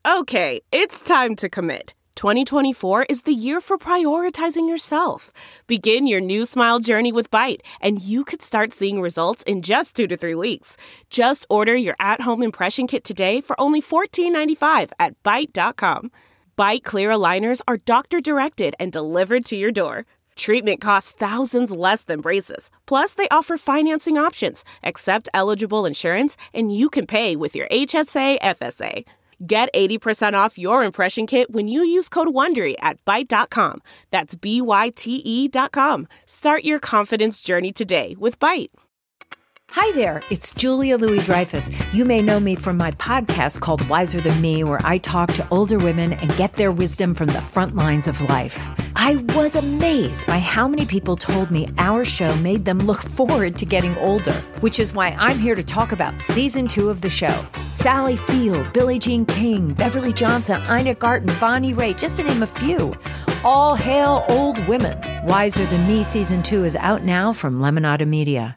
Okay, it's time to commit. 2024 is the year for prioritizing yourself. Begin your new smile journey with Byte, and you could start seeing results in just 2 to 3 weeks. Just order your at-home impression kit today for only $14.95 at Byte.com. Byte Clear aligners are doctor-directed and delivered to your door. Treatment costs thousands less than braces. Plus, they offer financing options, accept eligible insurance, and you can pay with your HSA FSA. Get 80% off your impression kit when you use code WONDERY at Byte.com. That's BYTE.com. Start your confidence journey today with Byte. Hi there, it's Julia Louis-Dreyfus. You may know me from my podcast called Wiser Than Me, where I talk to older women and get their wisdom from the front lines of life. I was amazed by how many people told me our show made them look forward to getting older, which is why I'm here to talk about season 2 of the show. Sally Field, Billie Jean King, Beverly Johnson, Ina Garten, Bonnie Raitt, just to name a few. All hail old women. Wiser Than Me season 2 is out now from Lemonada Media.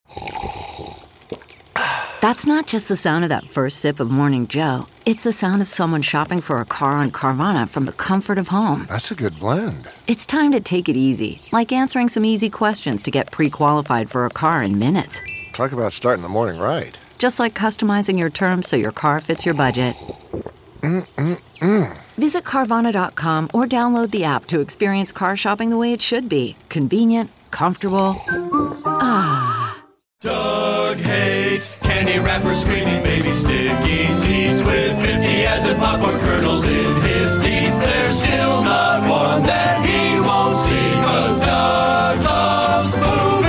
That's not just the sound of that first sip of Morning Joe. It's the sound of someone shopping for a car on Carvana from the comfort of home. That's a good blend. It's time to take it easy, like answering some easy questions to get pre-qualified for a car in minutes. Talk about starting the morning right. Just like customizing your terms so your car fits your budget. Visit Carvana.com or download the app to experience car shopping the way it should be. Convenient, comfortable. Doug hates candy wrappers, screaming baby sticky seeds with 50 acid popcorn kernels in his teeth. There's still not one that he won't see, 'cause Doug loves movies.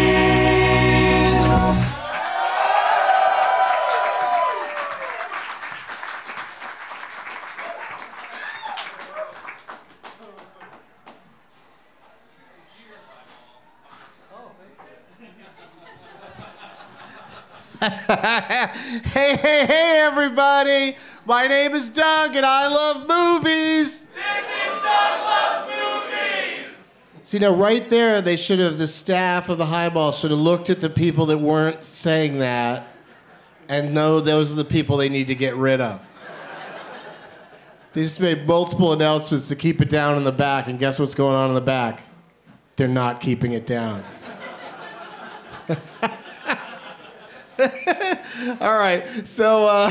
Hey, everybody. My name is Doug, and I love movies. This is Doug Loves Movies. See, now, right there, the staff of the Highball should have looked at the people that weren't saying that and know those are the people they need to get rid of. They just made multiple announcements to keep it down in the back, and guess what's going on in the back? They're not keeping it down. All right, so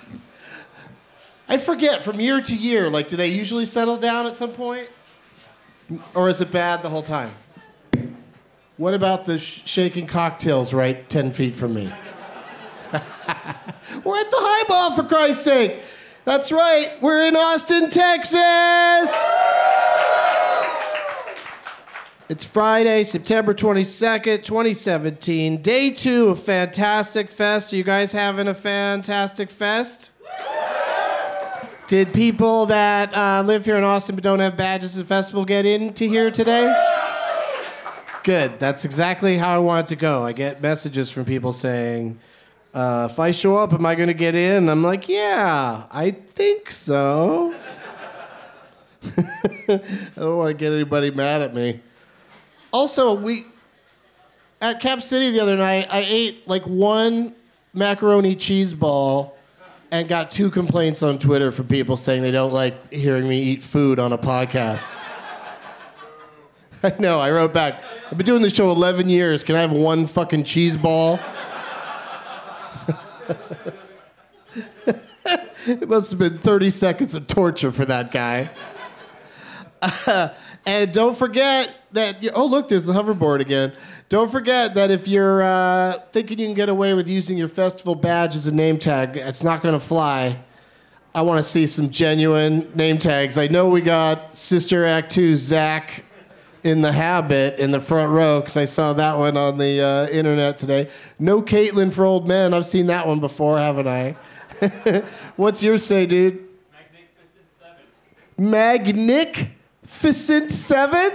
I forget, from year to year, like, do they usually settle down at some point? Or is it bad the whole time? What about the shaking cocktails right 10 feet from me? We're at the Highball, for Christ's sake. That's right, we're in Austin, Texas. It's Friday, September 22nd, 2017, day 2 of Fantastic Fest. Are you guys having a fantastic fest? Yes! Did people that live here in Austin but don't have badges at the festival get into here today? Yes! Good. That's exactly how I want it to go. I get messages from people saying, if I show up, am I going to get in? And I'm like, yeah, I think so. I don't want to get anybody mad at me. Also, at Cap City the other night, I ate like one macaroni cheese ball and got 2 complaints on Twitter from people saying they don't like hearing me eat food on a podcast. I know, I wrote back, I've been doing this show 11 years. Can I have one fucking cheese ball? It must have been 30 seconds of torture for that guy. And don't forget that, oh, look, there's the hoverboard again. Don't forget that if you're thinking you can get away with using your festival badge as a name tag, it's not going to fly. I want to see some genuine name tags. I know we got Sister Act 2 Zach in the habit in the front row, because I saw that one on the internet today. No Caitlin for old men. I've seen that one before, haven't I? What's yours say, dude? Magnificent 7?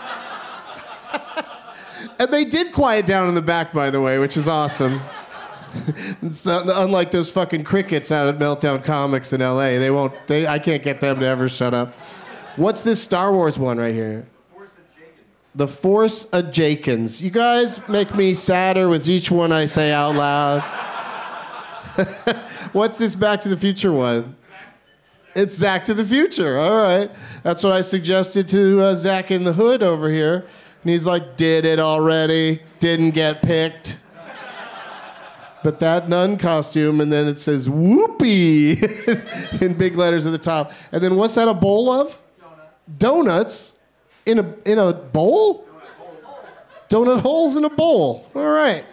And they did quiet down in the back, by the way, which is awesome. It's unlike those fucking crickets out at Meltdown Comics in L.A. I can't get them to ever shut up. What's this Star Wars one right here? The Force Awakens. You guys make me sadder with each one I say out loud. What's this Back to the Future one? It's Zach to the Future. All right. That's what I suggested to Zach in the Hood over here. And he's like, did it already. Didn't get picked. But that nun costume, and then it says, whoopee, in big letters at the top. And then what's that, a bowl of? Donuts. In a bowl? Donut holes in a bowl. All right.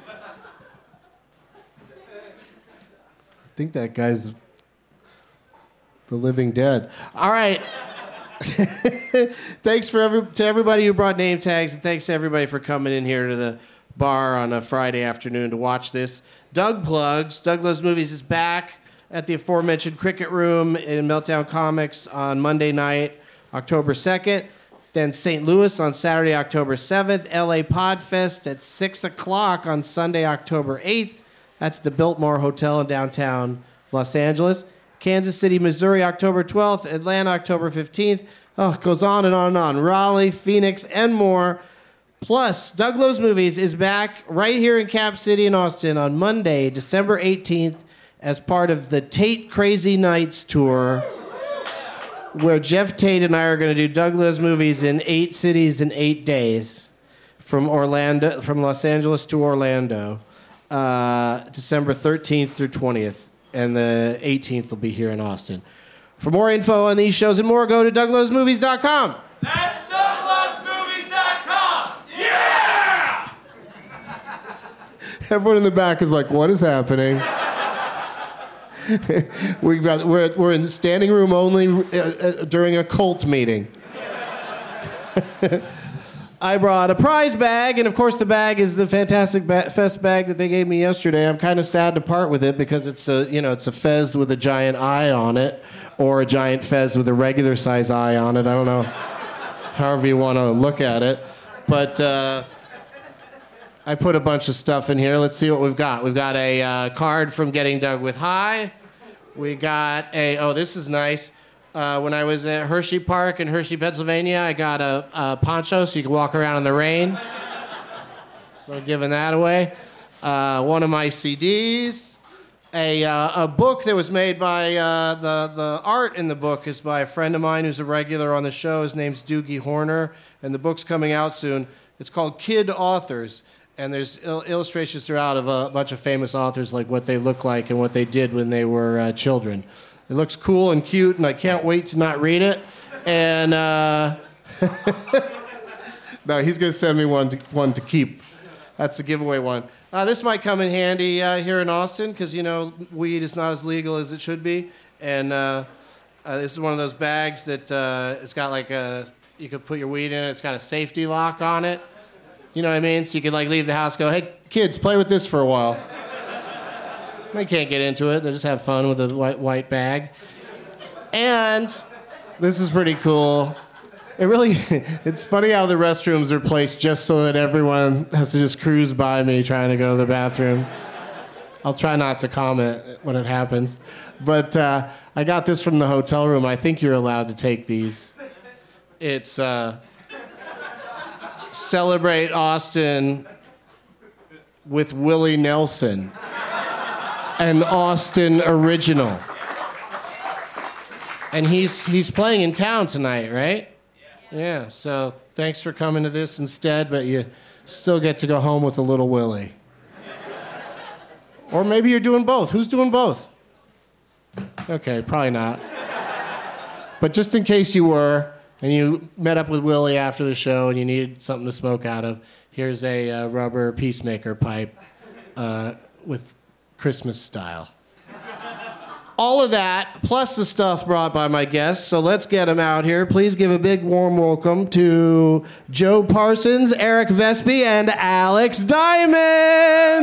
I think that guy's the living dead. All right. Thanks to everybody who brought name tags, and thanks to everybody for coming in here to the bar on a Friday afternoon to watch this. Doug plugs. Doug Loves Movies is back at the aforementioned Cricket Room in Meltdown Comics on Monday night, October 2nd. Then St. Louis on Saturday, October 7th. LA Podfest at 6 o'clock on Sunday, October 8th. That's the Biltmore Hotel in downtown Los Angeles. Kansas City, Missouri, October 12th. Atlanta, October 15th. Oh, it goes on and on and on. Raleigh, Phoenix, and more. Plus, Doug Loves Movies is back right here in Cap City in Austin on Monday, December 18th, as part of the Tate Crazy Nights tour, where Jeff Tate and I are going to do Doug Loves Movies in 8 cities in 8 days, from Los Angeles to Orlando, December 13th through 20th, and the 18th will be here in Austin. For more info on these shows and more, go to DougLovesMovies.com. That's DougLovesMovies.com. Yeah! Everyone in the back is like, what is happening? We're in standing room only during a cult meeting. I brought a prize bag, and of course the bag is the Fantastic Fest bag that they gave me yesterday. I'm kind of sad to part with it because it's a fez with a giant eye on it, or a giant fez with a regular size eye on it. I don't know, however you want to look at it. But I put a bunch of stuff in here. Let's see what we've got. We've got a card from Getting Doug with High. We got this is nice. When I was at Hershey Park in Hershey, Pennsylvania, I got a poncho so you can walk around in the rain. So I'm giving that away. One of my CDs. A book that was made by, the art in the book is by a friend of mine who's a regular on the show. His name's Doogie Horner, and the book's coming out soon. It's called Kid Authors, and there's illustrations throughout of a bunch of famous authors, like what they look like and what they did when they were children. It looks cool and cute, and I can't wait to not read it. And no, he's going to send me one to keep. That's the giveaway one. This might come in handy here in Austin because, weed is not as legal as it should be. And this is one of those bags that it's got like you could put your weed in it. It's got a safety lock on it. You know what I mean? So you could leave the house, go, hey, kids, play with this for a while. They can't get into it. They just have fun with a white bag. And this is pretty cool. It's funny how the restrooms are placed just so that everyone has to just cruise by me trying to go to the bathroom. I'll try not to comment when it happens. But I got this from the hotel room. I think you're allowed to take these. It's Celebrate Austin with Willie Nelson. An Austin original. And he's playing in town tonight, right? Yeah, so thanks for coming to this instead, but you still get to go home with a little Willie. Or maybe you're doing both. Who's doing both? Okay, probably not. But just in case you were, and you met up with Willie after the show and you needed something to smoke out of, here's a rubber peacemaker pipe with Christmas style. All of that, plus the stuff brought by my guests, so let's get them out here. Please give a big warm welcome to Joe Parsons, Eric Vespi, and Alex Diamond!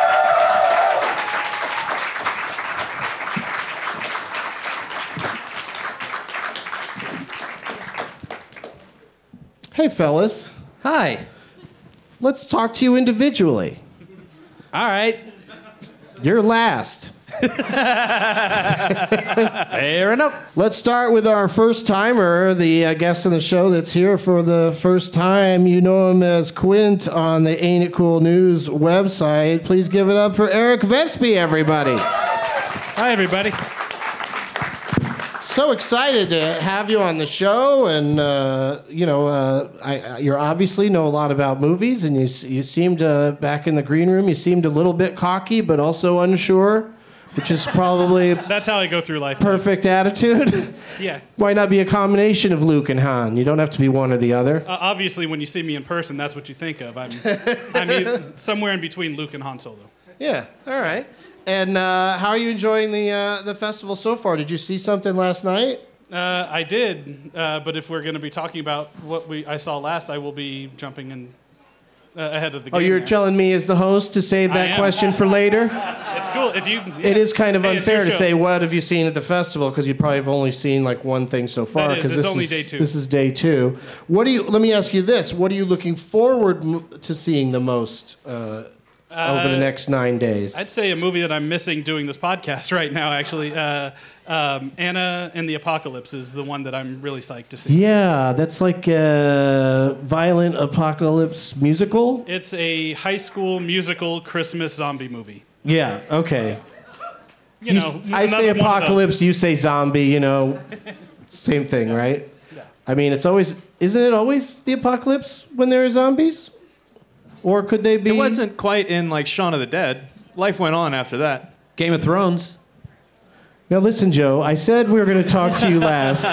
Hey, fellas. Hi. Let's talk to you individually. All right. You're last. Fair enough. Let's start with our first timer, the guest on the show that's here for the first time. You know him as Quint on the Ain't It Cool News website. Please give it up for Eric Vespi, everybody. Hi, everybody. So excited to have you on the show, and you obviously know a lot about movies, and you seemed back in the green room. You seemed a little bit cocky, but also unsure, which is probably That's how I go through life. perfect attitude. Yeah. Why not be a combination of Luke and Han? You don't have to be one or the other. Obviously, when you see me in person, that's what you think of. I'm somewhere in between Luke and Han Solo. Yeah. All right. And how are you enjoying the festival so far? Did you see something last night? I did, but if we're going to be talking about what I saw last, I will be jumping in ahead of the game. Oh, you're there. telling me as the host to save I that am. question for later? It's cool if you. Yeah. It is kind of Hey, it's unfair your to show. say what have you seen at the festival because you probably have only seen like one thing so far. That is, 'cause it's this only is, day 2. This is day 2. Let me ask you this: what are you looking forward to seeing the most over the next 9 days? I'd say a movie that I'm missing doing this podcast right now. Actually, Anna and the Apocalypse is the one that I'm really psyched to see. Yeah, that's like a violent apocalypse musical. It's a high school musical Christmas zombie movie. Yeah. Okay. You know, I say another one of those. apocalypse, you say zombie. You know, same thing, right? I mean, isn't it always the apocalypse when there are zombies? Or could they be? It wasn't quite in like Shaun of the Dead. Life went on after that. Game of Thrones. Now listen, Joe. I said we were going to talk to you last.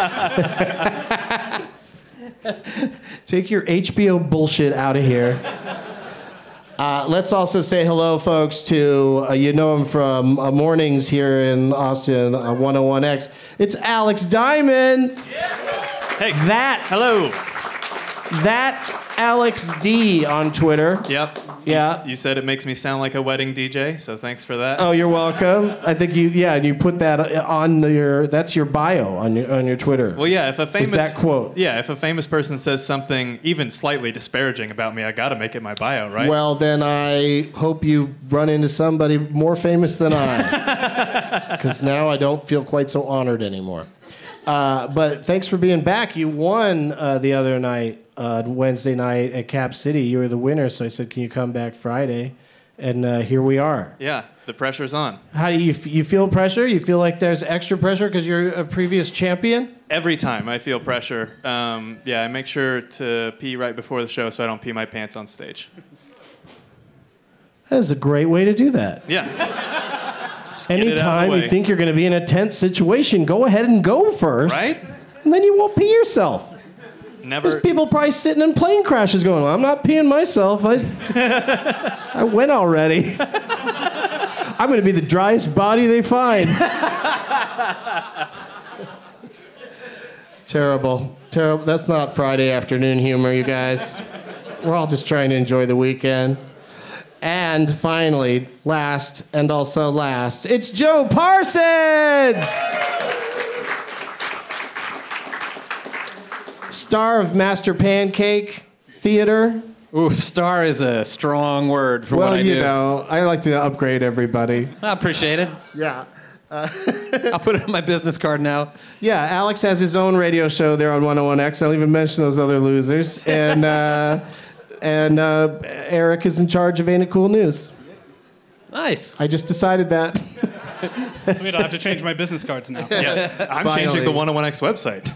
Take your HBO bullshit out of here. Let's also say hello, folks, to you know him from mornings here in Austin, 101X. It's Alex Diamond. Hey, Hello. That Alex D on Twitter. Yep. Yeah. You said it makes me sound like a wedding DJ, so thanks for that. Oh, you're welcome. I think and you put that on that's your bio on your Twitter. Well, yeah, if a famous that quote. Yeah, if a famous person says something even slightly disparaging about me, I got to make it my bio, right? Well, then I hope you run into somebody more famous than I. Because now I don't feel quite so honored anymore. But thanks for being back. You won the other night, Wednesday night at Cap City. You were the winner, so I said, can you come back Friday? And here we are. Yeah, the pressure's on. How do you feel pressure? You feel like there's extra pressure because you're a previous champion? Every time I feel pressure, I make sure to pee right before the show so I don't pee my pants on stage. That is a great way to do that. Yeah. Anytime way. you think you're going to be in a tense situation, go ahead and go first. Right? And then you won't pee yourself. Never. There's people probably sitting in plane crashes going, well, I'm not peeing myself. I went already. I'm going to be the driest body they find. Terrible. Terrible. That's not Friday afternoon humor, you guys. We're all just trying to enjoy the weekend. And finally, last and also last, it's Joe Parsons! Star of Master Pancake Theater. Oof, star is a strong word for what I do. Well, you know, I like to upgrade everybody. I appreciate it. Yeah. I'll put it on my business card now. Yeah, Alex has his own radio show there on 101X. I don't even mention those other losers. And Eric is in charge of Ain't It Cool News. Nice. I just decided that. Sweet, I'll have to change my business cards now. Yes, I'm Finally. changing the 101X website.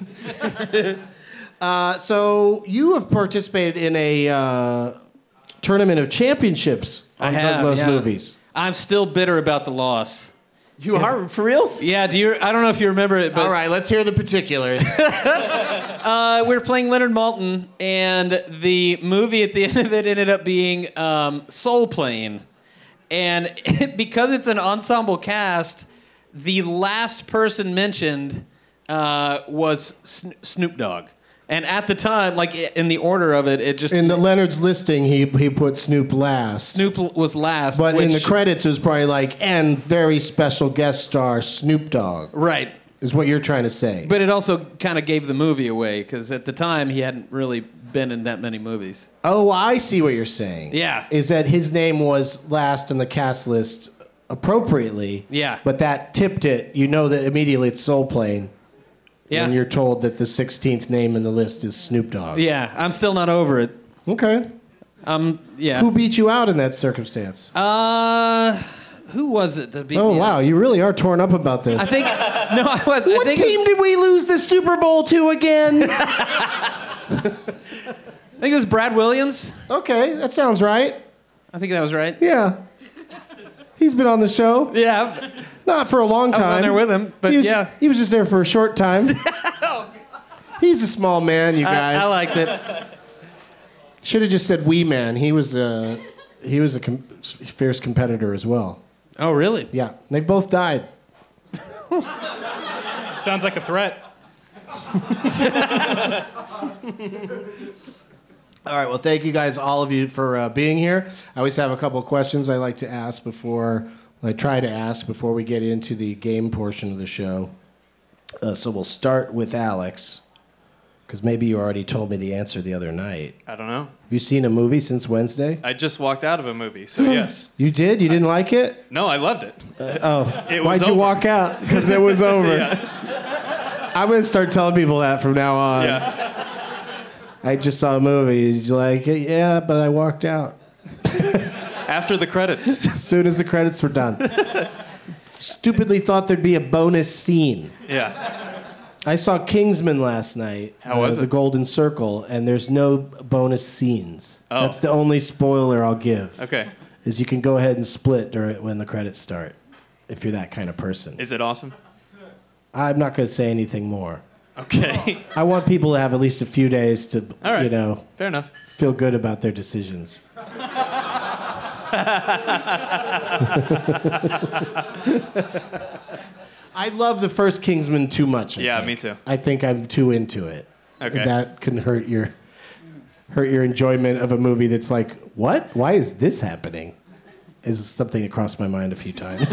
So you have participated in a tournament of championships on those movies. I'm still bitter about the loss. You are? For reals? Yeah, I don't know if you remember it, but All right, let's hear the particulars. we were playing Leonard Maltin, and the movie at the end of it ended up being Soul Plane. And because it's an ensemble cast, the last person mentioned was Snoop Dogg. And at the time, like in the order of it, it just... In the Leonard's listing, he put Snoop last. Snoop was last. But in the which- credits, it was probably like, and very special guest star Snoop Dogg, Right. is what you're trying to say. But it also kind of gave the movie away, because at the time, he hadn't really been in that many movies. Oh, I see what you're saying. Yeah. Is that his name was last in the cast list appropriately. Yeah. But that tipped it. You know that immediately it's Soul Plane. Yeah. When you're told that the 16th name in the list is Snoop Dogg. Yeah, I'm still not over it. Okay. Yeah. Who beat you out in that circumstance? Who was it to beat Oh, me wow. up? You really are torn up about this. I think no, I was. What team did we lose the Super Bowl to again? I think it was Brad Williams. Okay, that sounds right. I think that was right. Yeah. He's been on the show. Yeah, Not for a long time. I was on there with him, but yeah. He was just there for a short time. He's a small man, you guys. I liked it. Should have just said wee man. He was a fierce competitor as well. Oh, really? Yeah, they both died. Sounds like a threat. All right, well, thank you guys, all of you, for being here. I always have a couple of questions I like to ask before we get into the game portion of the show. So we'll start with Alex, because maybe you already told me the answer the other night. I don't know. Have you seen a movie since Wednesday? I just walked out of a movie, so yes. You did? You didn't like it? No, I loved it. Why'd you walk out? Because it was over. Yeah. I'm going to start telling people that from now on. Yeah. I just saw a movie. Did you like it? Yeah, but I walked out. After the credits. As soon as the credits were done. Stupidly thought there'd be a bonus scene. Yeah. I saw Kingsman last night. How was it? The Golden Circle, and there's no bonus scenes. Oh. That's the only spoiler I'll give. Okay. Is you can go ahead and split when the credits start, if you're that kind of person. Is it awesome? I'm not going to say anything more. Okay. I want people to have at least a few days to, All right. Fair enough. feel good about their decisions. I love the first Kingsman too much. I think. Me too. I think I'm too into it. Okay. And that can hurt your enjoyment of a movie that's like, what? Why is this happening? Is something that crossed my mind a few times.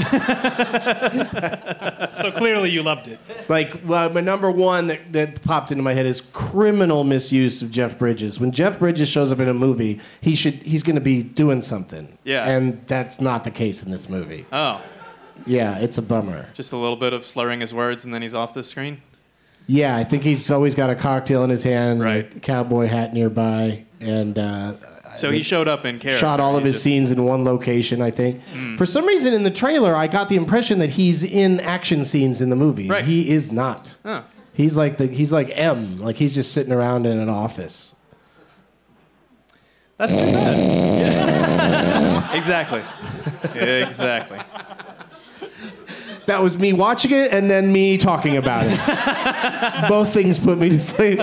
So clearly you loved it. Like, well, my number one that popped into my head is criminal misuse of Jeff Bridges. When Jeff Bridges shows up in a movie, he's going to be doing something. Yeah. And that's not the case in this movie. Oh. Yeah, it's a bummer. Just a little bit of slurring his words and then he's off the screen? Yeah, I think he's always got a cocktail in his hand, Right. a cowboy hat nearby, and So he showed up in character. shot all of his scenes in one location, I think. For some reason in the trailer, I got the impression that he's in action scenes in the movie. Right. He is not. Oh. He's like M, like he's just sitting around in an office. That's too bad. Yeah. Exactly. Exactly. That was me watching it and then me talking about it. Both things put me to sleep.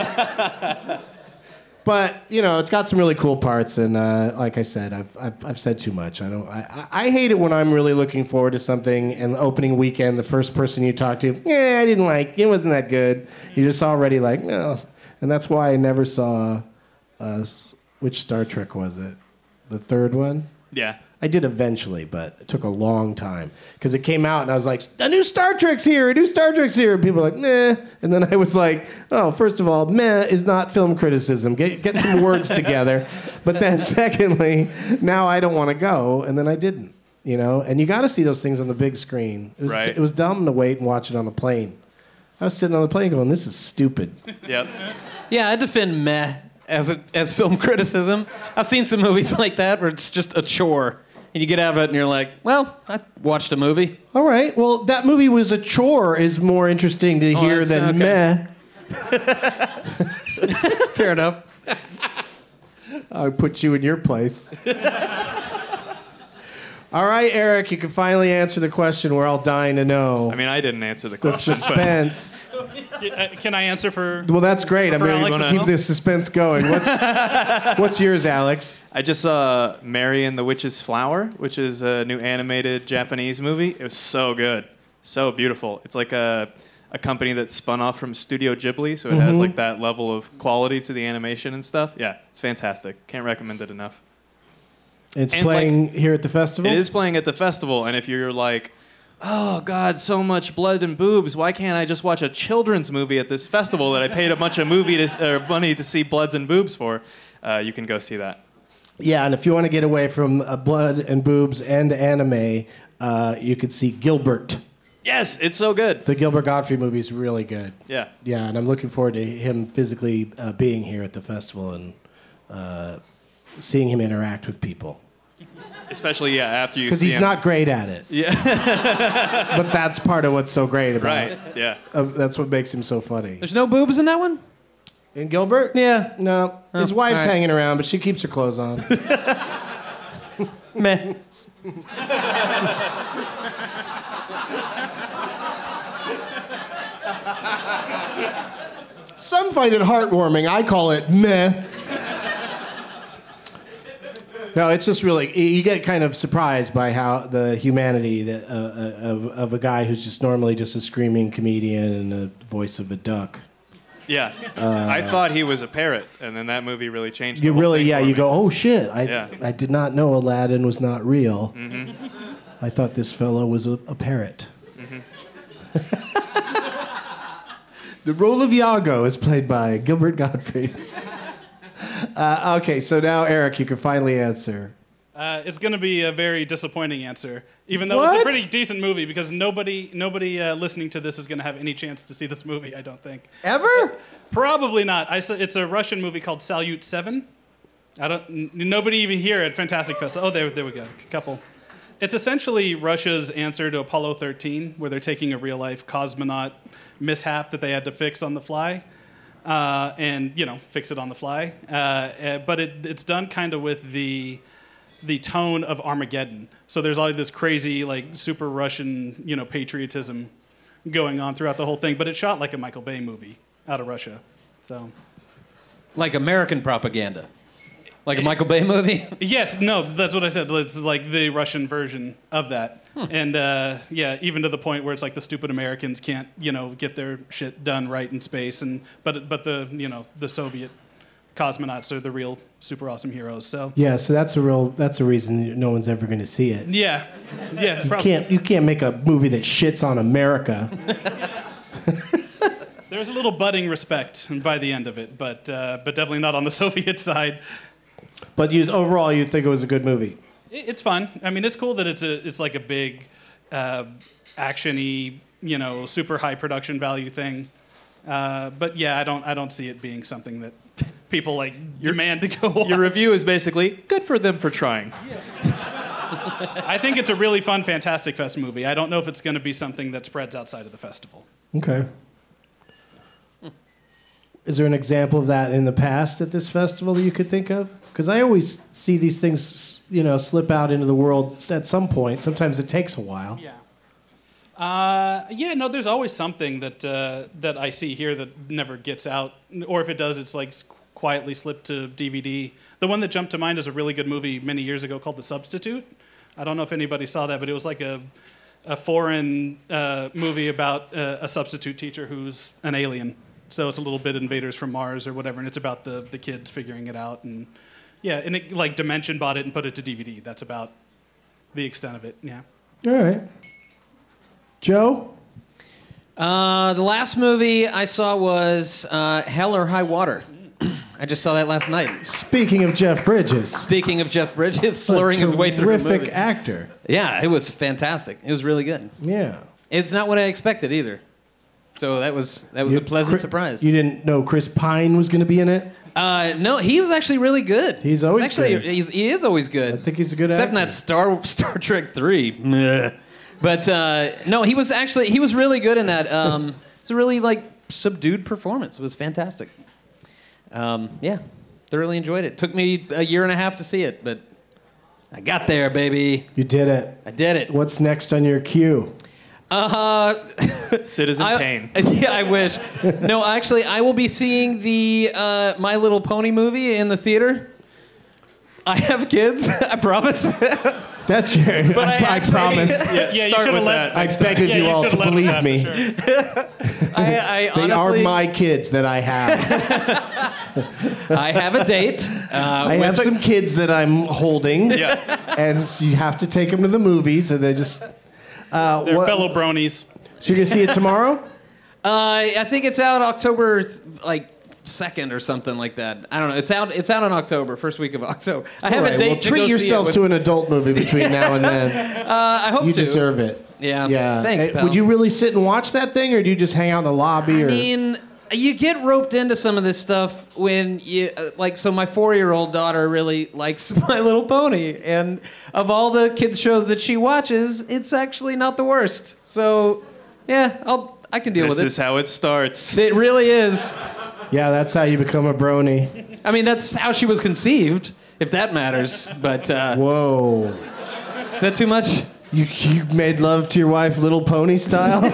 But it's got some really cool parts, and like I said, I've said too much. I hate it when I'm really looking forward to something, and the opening weekend, the first person you talk to, I didn't like it, wasn't that good. You're just already like, no, and that's why I never saw. Which Star Trek was it? The third one. Yeah. I did eventually, but it took a long time because it came out and I was like, a new Star Trek's here, a new Star Trek's here. And people were like, meh. And then I was like, oh, first of all, meh is not film criticism. Get some words together. But then secondly, now I don't want to go. And then I didn't, And you got to see those things on the big screen. It was dumb to wait and watch it on a plane. I was sitting on the plane going, this is stupid. Yep. Yeah, I defend meh as film criticism. I've seen some movies like that where it's just a chore. And you get out of it and you're like, well, I watched a movie. All right. Well, that movie was a chore is more interesting to hear than meh. Fair enough. I put you in your place. All right, Eric, you can finally answer the question we're all dying to know. I mean, I didn't answer the The question. suspense. Can I answer for... Well, that's great. I'm For going Alex to as keep well? the suspense going. What's yours, Alex? I just saw Mary and the Witch's Flower, which is a new animated Japanese movie. It was so good. So beautiful. It's like a company that spun off from Studio Ghibli, so it has like that level of quality to the animation and stuff. Yeah, it's fantastic. Can't recommend it enough. It's And, playing here at the festival? It is playing at the festival, and if you're like, oh, God, so much blood and boobs, why can't I just watch a children's movie at this festival that I paid a bunch of money to see bloods and boobs for? You can go see that. Yeah, and if you want to get away from blood and boobs and anime, you could see Gilbert. Yes, it's so good. The Gilbert Gottfried movie is really good. Yeah. Yeah, and I'm looking forward to him physically being here at the festival and seeing him interact with people. Especially, after you see Because he's him. not great at it. Yeah. But that's part of what's so great about Right, it. yeah. That's what makes him so funny. There's no boobs in that one? And Gilbert? Yeah. No. His wife's all right. hanging around, but she keeps her clothes on. Meh. Some find it heartwarming. I call it meh. No, it's just really, you get kind of surprised by how the humanity that, of a guy who's just normally just a screaming comedian and the voice of a duck. Yeah. I thought he was a parrot, and then that movie really changed the You whole really, thing for you me. go, oh shit, Yeah. I did not know Aladdin was not real. Mm-hmm. I thought this fellow was a parrot. Mm-hmm. The role of Iago is played by Gilbert Gottfried. Okay, so now Eric, you can finally answer. It's going to be a very disappointing answer, even though it's a pretty decent movie, because nobody listening to this is going to have any chance to see this movie, I don't think. Ever? Probably not. It's a Russian movie called Salyut 7. Nobody even here at Fantastic Fest. Oh, there we go. A couple. It's essentially Russia's answer to Apollo 13, where they're taking a real-life cosmonaut mishap that they had to fix on the fly. And fix it on the fly. But it's done kind of with the tone of Armageddon. So there's all this crazy, like, super Russian, patriotism going on throughout the whole thing. But it's shot like a Michael Bay movie out of Russia. So, Like American propaganda. Like a Michael Bay movie? yes, no, that's what I said. It's like the Russian version of that. And even to the point where it's like the stupid Americans can't, get their shit done right in space, but the the Soviet cosmonauts are the real super awesome heroes. So Yeah, so that's a reason no one's ever going to see it. yeah, You can't make a movie that shits on America. There's a little budding respect by the end of it, but definitely not on the Soviet side. But overall, you think it was a good movie. It's fun. I mean, it's cool that it's like a big, action-y, super high production value thing. But yeah, I don't see it being something that people like demand to go watch. Your review is basically, good for them for trying. I think it's a really fun Fantastic Fest movie. I don't know if it's going to be something that spreads outside of the festival. Okay. Is there an example of that in the past at this festival that you could think of? Because I always see these things, slip out into the world at some point. Sometimes it takes a while. Yeah. There's always something that I see here that never gets out, or if it does, it's like quietly slipped to DVD. The one that jumped to mind is a really good movie many years ago called The Substitute. I don't know if anybody saw that, but it was like a foreign movie about a substitute teacher who's an alien. So it's a little bit Invaders from Mars or whatever, and it's about the kids figuring it out. And it, like, Dimension bought it and put it to DVD. That's about the extent of it, yeah. All right. Joe? The last movie I saw was Hell or High Water. I just saw that last night. Speaking of Jeff Bridges. Speaking of Jeff Bridges slurring his way through the movie. Terrific actor. Yeah, it was fantastic. It was really good. Yeah. It's not what I expected either. So that was a pleasant surprise. You didn't know Chris Pine was going to be in it? No, he was actually really good. He's always good. He is always good. I think he's a good Except actor. Except in that Star Trek 3. Meh. But no, he was really good in that. It's a really subdued performance. It was fantastic. Yeah, thoroughly enjoyed it. Took me a year and a half to see it, but I got there, baby. You did it. I did it. What's next on your queue? Citizen Kane. Yeah, I wish. No, actually, I will be seeing the My Little Pony movie in the theater. I have kids, I promise. That's your. But I promise. Yeah, you Start should have with let. that. I begged you all to believe me. I They honestly, are my kids that I have. I have a date. I have some kids that I'm holding. Yeah. And so you have to take them to the movies, and they just. They're fellow bronies. So you're gonna see it tomorrow? I think it's out October 2nd or something like that. I don't know. It's out in October, first week of October. I have a date Well, to treat go yourself see it to with, an adult movie between now and then. I hope You to. deserve it. Yeah. Yeah. Thanks, pal. Would you really sit and watch that thing, or do you just hang out in the lobby? I mean, you get roped into some of this stuff when you like. So my 4-year-old daughter really likes My Little Pony, and of all the kids shows that she watches, it's actually not the worst. So, yeah, I can deal with it. This is how it starts. It really is. Yeah, that's how you become a brony. I mean, that's how she was conceived, if that matters. But whoa, is that too much? You made love to your wife, Little Pony style?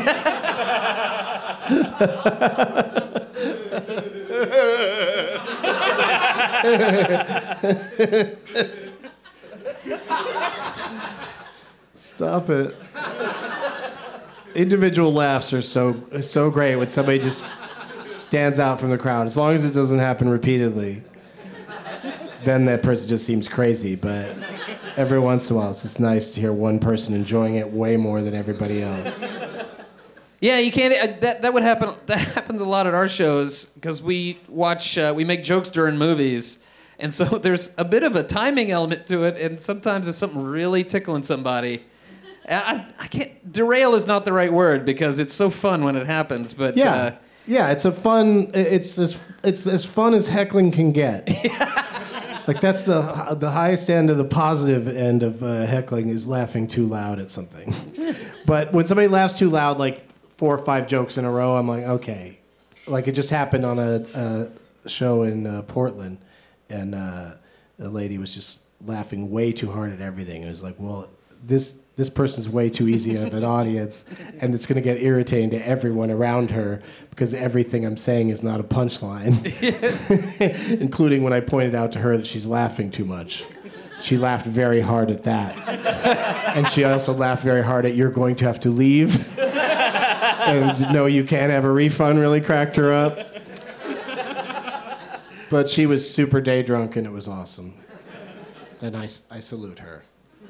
Stop it. Individual laughs are so great when somebody just stands out from the crowd. As long as it doesn't happen repeatedly, then that person just seems crazy. But every once in a while, it's just nice to hear one person enjoying it way more than everybody else. Yeah, you can't. That would happen. That happens a lot at our shows because we make jokes during movies, and so there's a bit of a timing element to it. And sometimes if something really tickling somebody, I can't. Derail is not the right word because it's so fun when it happens. But yeah, it's a fun. It's as fun as heckling can get. Like that's the highest end of the positive end of heckling is laughing too loud at something. But when somebody laughs too loud, like 4 or 5 jokes in a row, I'm like, okay. Like it just happened on a show in Portland, and a lady was just laughing way too hard at everything. It was like, well, this person's way too easy of an audience, and it's going to get irritating to everyone around her because everything I'm saying is not a punchline, including when I pointed out to her that she's laughing too much. She laughed very hard at that. And she also laughed very hard at "you're going to have to leave." And "no, you can't have a refund" really cracked her up. But she was super day drunk, and it was awesome. And I salute her.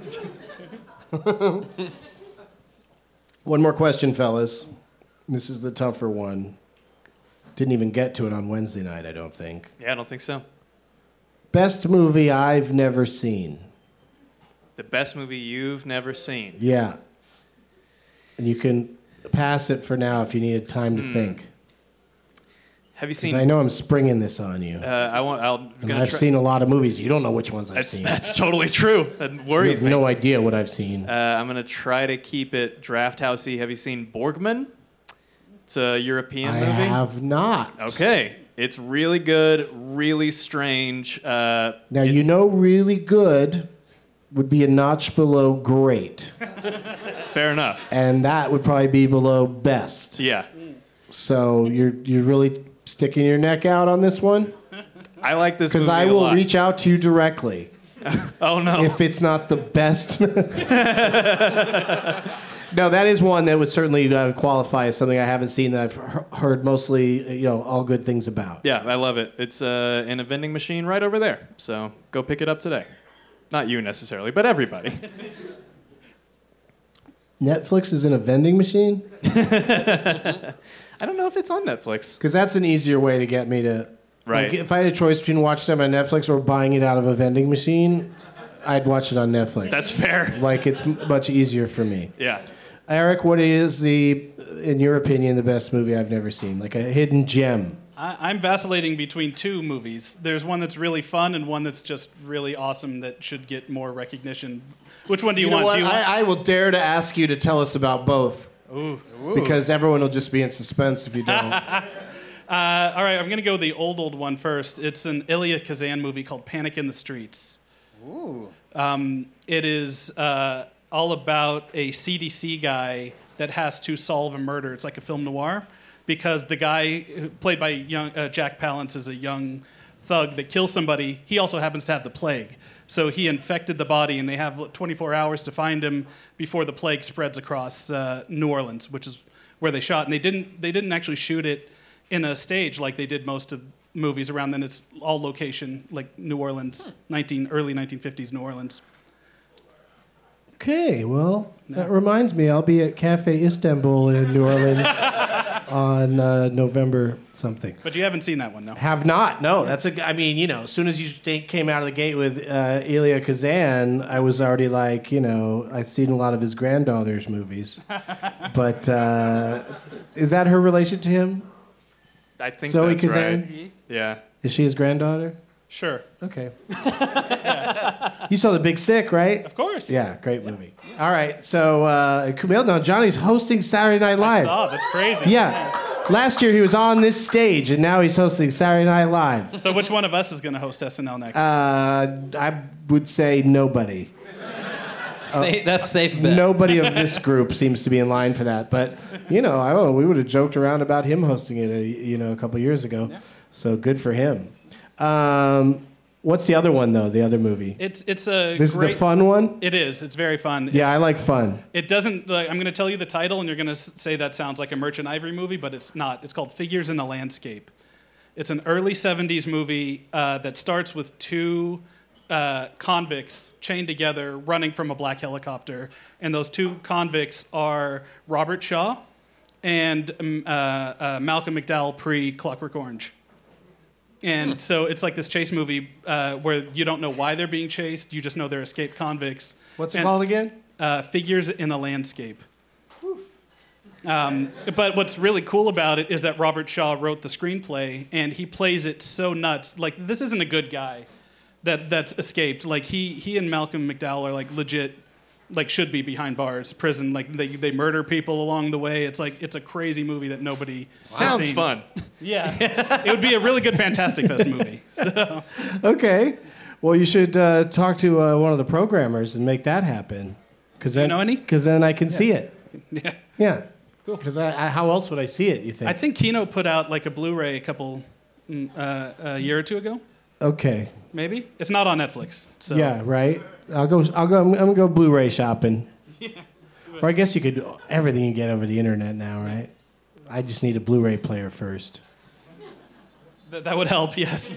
One more question, fellas. This is the tougher one. Didn't even get to it on Wednesday night, I don't think. Yeah, I don't think so. Best movie I've never seen. The best movie you've never seen. Yeah. And you can pass it for now if you needed time to think. Have you seen? I know I'm springing this on you. I've seen a lot of movies. You don't know which ones I've seen. That's totally true. That worries me. No idea what I've seen. I'm going to try to keep it draft housey. Have you seen Borgman? It's a European movie. I have not. Okay. It's really good, really strange. Really good would be a notch below great. Fair enough. And that would probably be below best. Yeah. So you're really sticking your neck out on this one? I like this movie because I will reach out to you directly. Oh, no. If it's not the best. No, that is one that would certainly qualify as something I haven't seen that I've heard mostly, all good things about. Yeah, I love it. It's in a vending machine right over there. So go pick it up today. Not you necessarily, but everybody. Netflix is in a vending machine? I don't know if it's on Netflix. Because that's an easier way to get me to... Right. Like, if I had a choice between watching something on Netflix or buying it out of a vending machine, I'd watch it on Netflix. That's fair. Like, it's much easier for me. Yeah. Eric, what is in your opinion, the best movie I've never seen? Like a hidden gem? I'm vacillating between 2 movies. There's one that's really fun and one that's just really awesome that should get more recognition. Which one do you want? Know what? I will dare to ask you to tell us about both. Ooh. Because everyone will just be in suspense if you don't. All right, I'm going to go the old one first. It's an Elia Kazan movie called Panic in the Streets. Ooh. It is all about a CDC guy that has to solve a murder. It's like a film noir because the guy played by Jack Palance is a young thug that kills somebody. He also happens to have the plague. So he infected the body, and they have 24 hours to find him before the plague spreads across New Orleans, which is where they shot. And they didn't actually shoot it in a stage like they did most of movies around then. It's all location, like New Orleans, early 1950s New Orleans. Okay, well, that reminds me, I'll be at Cafe Istanbul in New Orleans on November something. But you haven't seen that one, no? Have not, no. As soon as you came out of the gate with Elia Kazan, I was already like, I'd seen a lot of his granddaughter's movies. But is that her relation to him? I think Zoe that's Kazan? right. Yeah. Is she his granddaughter? Sure. Okay. You saw The Big Sick, right? Of course. Yeah, great movie. All right, so Kumail, now Johnny's hosting Saturday Night Live. That's crazy. Yeah. Last year he was on this stage, and now he's hosting Saturday Night Live. So which one of us is going to host SNL next? I would say nobody. That's safe bet. Nobody of this group seems to be in line for that. But, I don't know. We would have joked around about him hosting it, a couple years ago. Yeah. So good for him. What's the other one, though, the other movie? It's This is the fun one? It is. It's very fun. Yeah, I like fun. It doesn't, I'm going to tell you the title, and you're going to say that sounds like a Merchant Ivory movie, but it's not. It's called Figures in the Landscape. It's an early 70s movie that starts with two convicts chained together running from a black helicopter. And those two convicts are Robert Shaw and Malcolm McDowell pre-Clockwork Orange. And so it's like this chase movie where you don't know why they're being chased. You just know they're escaped convicts. What's it called again? Figures in a Landscape. But what's really cool about it is that Robert Shaw wrote the screenplay, and he plays it so nuts. Like, this isn't a good guy that's escaped. Like, he and Malcolm McDowell are like legit, like should be behind bars, prison. Like they murder people along the way. It's a crazy movie that nobody has Sounds seen. fun. Yeah, it would be a really good Fantastic Fest movie. So. Okay, well you should talk to one of the programmers and make that happen. Cause then, you know any? Because then I can see it. Yeah. Yeah. Cool. Because how else would I see it? You think? I think Kino put out like a Blu-ray a year or two ago. Okay. Maybe it's not on Netflix. So. Yeah. Right. I'm gonna go Blu-ray shopping. Yeah. Or I guess you could everything you get over the internet now, right? I just need a Blu-ray player first. That would help, yes.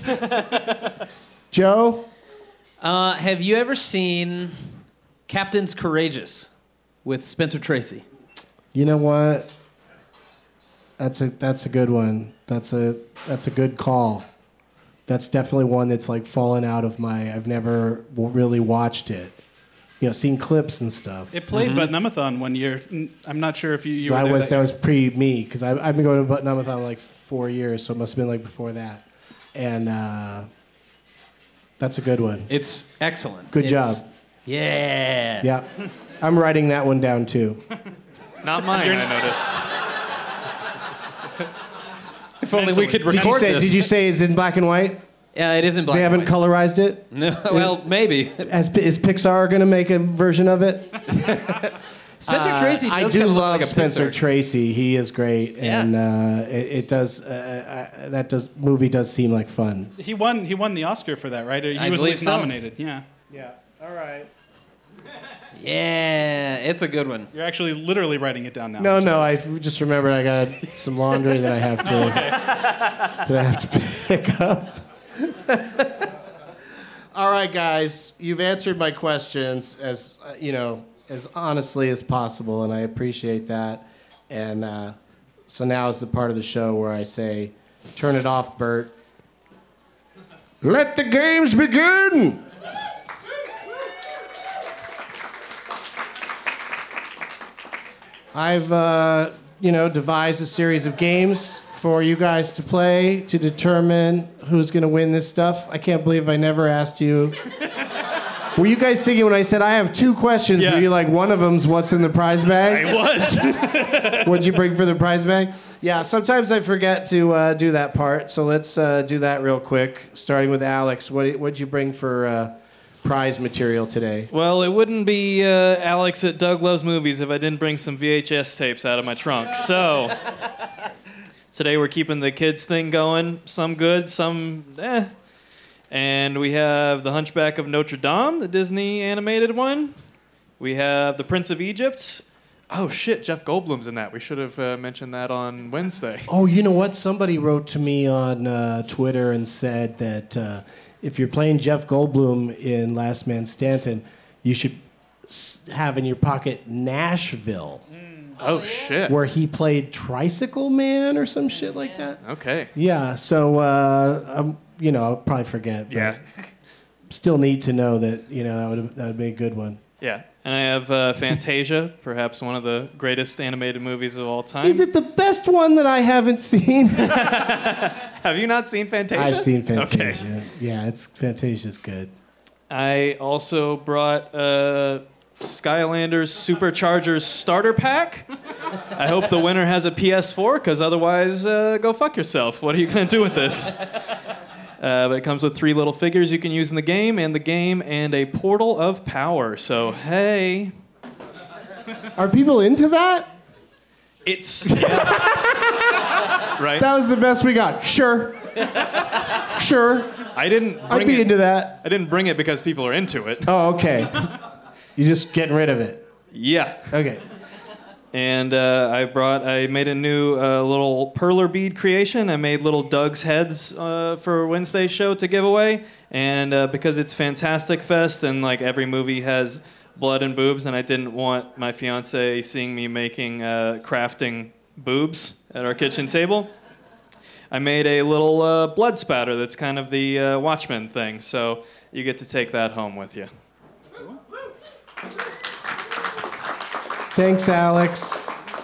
Joe? Have you ever seen Captain's Courageous with Spencer Tracy? You know what? That's a good one. That's a good call. That's definitely one that's like fallen out of I've never really watched it. Seen clips and stuff. It played Button-Ummathon one year. I'm not sure if you were there. That was pre-me, because I've been going to Button-Ummathon like 4 years, so it must have been like before that. And that's a good one. It's excellent. Good job. Yeah. Yeah. I'm writing that one down too. Not mine, I noticed. If only we could record this. Did you say it's in black and white? Yeah, it is in black and white. They haven't colorized it? No, well, maybe. Is Pixar going to make a version of it? Spencer Tracy does I do love like Spencer Tracy. He is great. Yeah. And movie does seem like fun. He won the Oscar for that, right? He was at least nominated. Yeah. Yeah. All right. Yeah, it's a good one. You're actually literally writing it down now. No, I just remembered I got some laundry that I have to pick up. All right, guys, you've answered my questions as as honestly as possible, and I appreciate that. And so now is the part of the show where I say, "Turn it off, Bert. Let the games begin." I've, devised a series of games for you guys to play to determine who's going to win this stuff. I can't believe I never asked you. Were you guys thinking when I said I have two questions, were you like, one of them's what's in the prize bag? I was. What'd you bring for the prize bag? Yeah, sometimes I forget to do that part, so let's do that real quick, starting with Alex. What'd you bring for prize material today? Well, it wouldn't be Alex at Doug Loves Movies if I didn't bring some VHS tapes out of my trunk. So today we're keeping the kids thing going. Some good, some eh. And we have The Hunchback of Notre Dame, the Disney animated one. We have The Prince of Egypt. Oh shit, Jeff Goldblum's in that. We should have mentioned that on Wednesday. Oh, you know what? Somebody wrote to me on Twitter and said that if you're playing Jeff Goldblum in Last Man Stanton, you should have in your pocket Nashville. Oh, shit. Where he played Tricycle Man or some shit like that. Okay. Yeah, so, I'll probably forget. But still need to know that, that would be a good one. Yeah, and I have Fantasia, perhaps one of the greatest animated movies of all time. Is it the best one that I haven't seen? Have you not seen Fantasia? I've seen Fantasia. Okay. Yeah, Fantasia's good. I also brought Skylanders Superchargers starter pack. I hope the winner has a PS4, because otherwise, go fuck yourself. What are you going to do with this? But it comes with 3 little figures you can use in the game, and a portal of power. So, hey. Are people into that? It's... Yeah. Right? That was the best we got. Sure. Sure. I didn't bring I'd be into that. I didn't bring it because people are into it. Oh, okay. You're just getting rid of it. Yeah. Okay. And I made a new little perler bead creation. I made little Doug's heads for Wednesday's show to give away. And because it's Fantastic Fest and like every movie has blood and boobs, and I didn't want my fiance seeing me making crafting boobs at our kitchen table, I made a little blood spatter that's kind of the Watchmen thing. So you get to take that home with you. Thanks, Alex.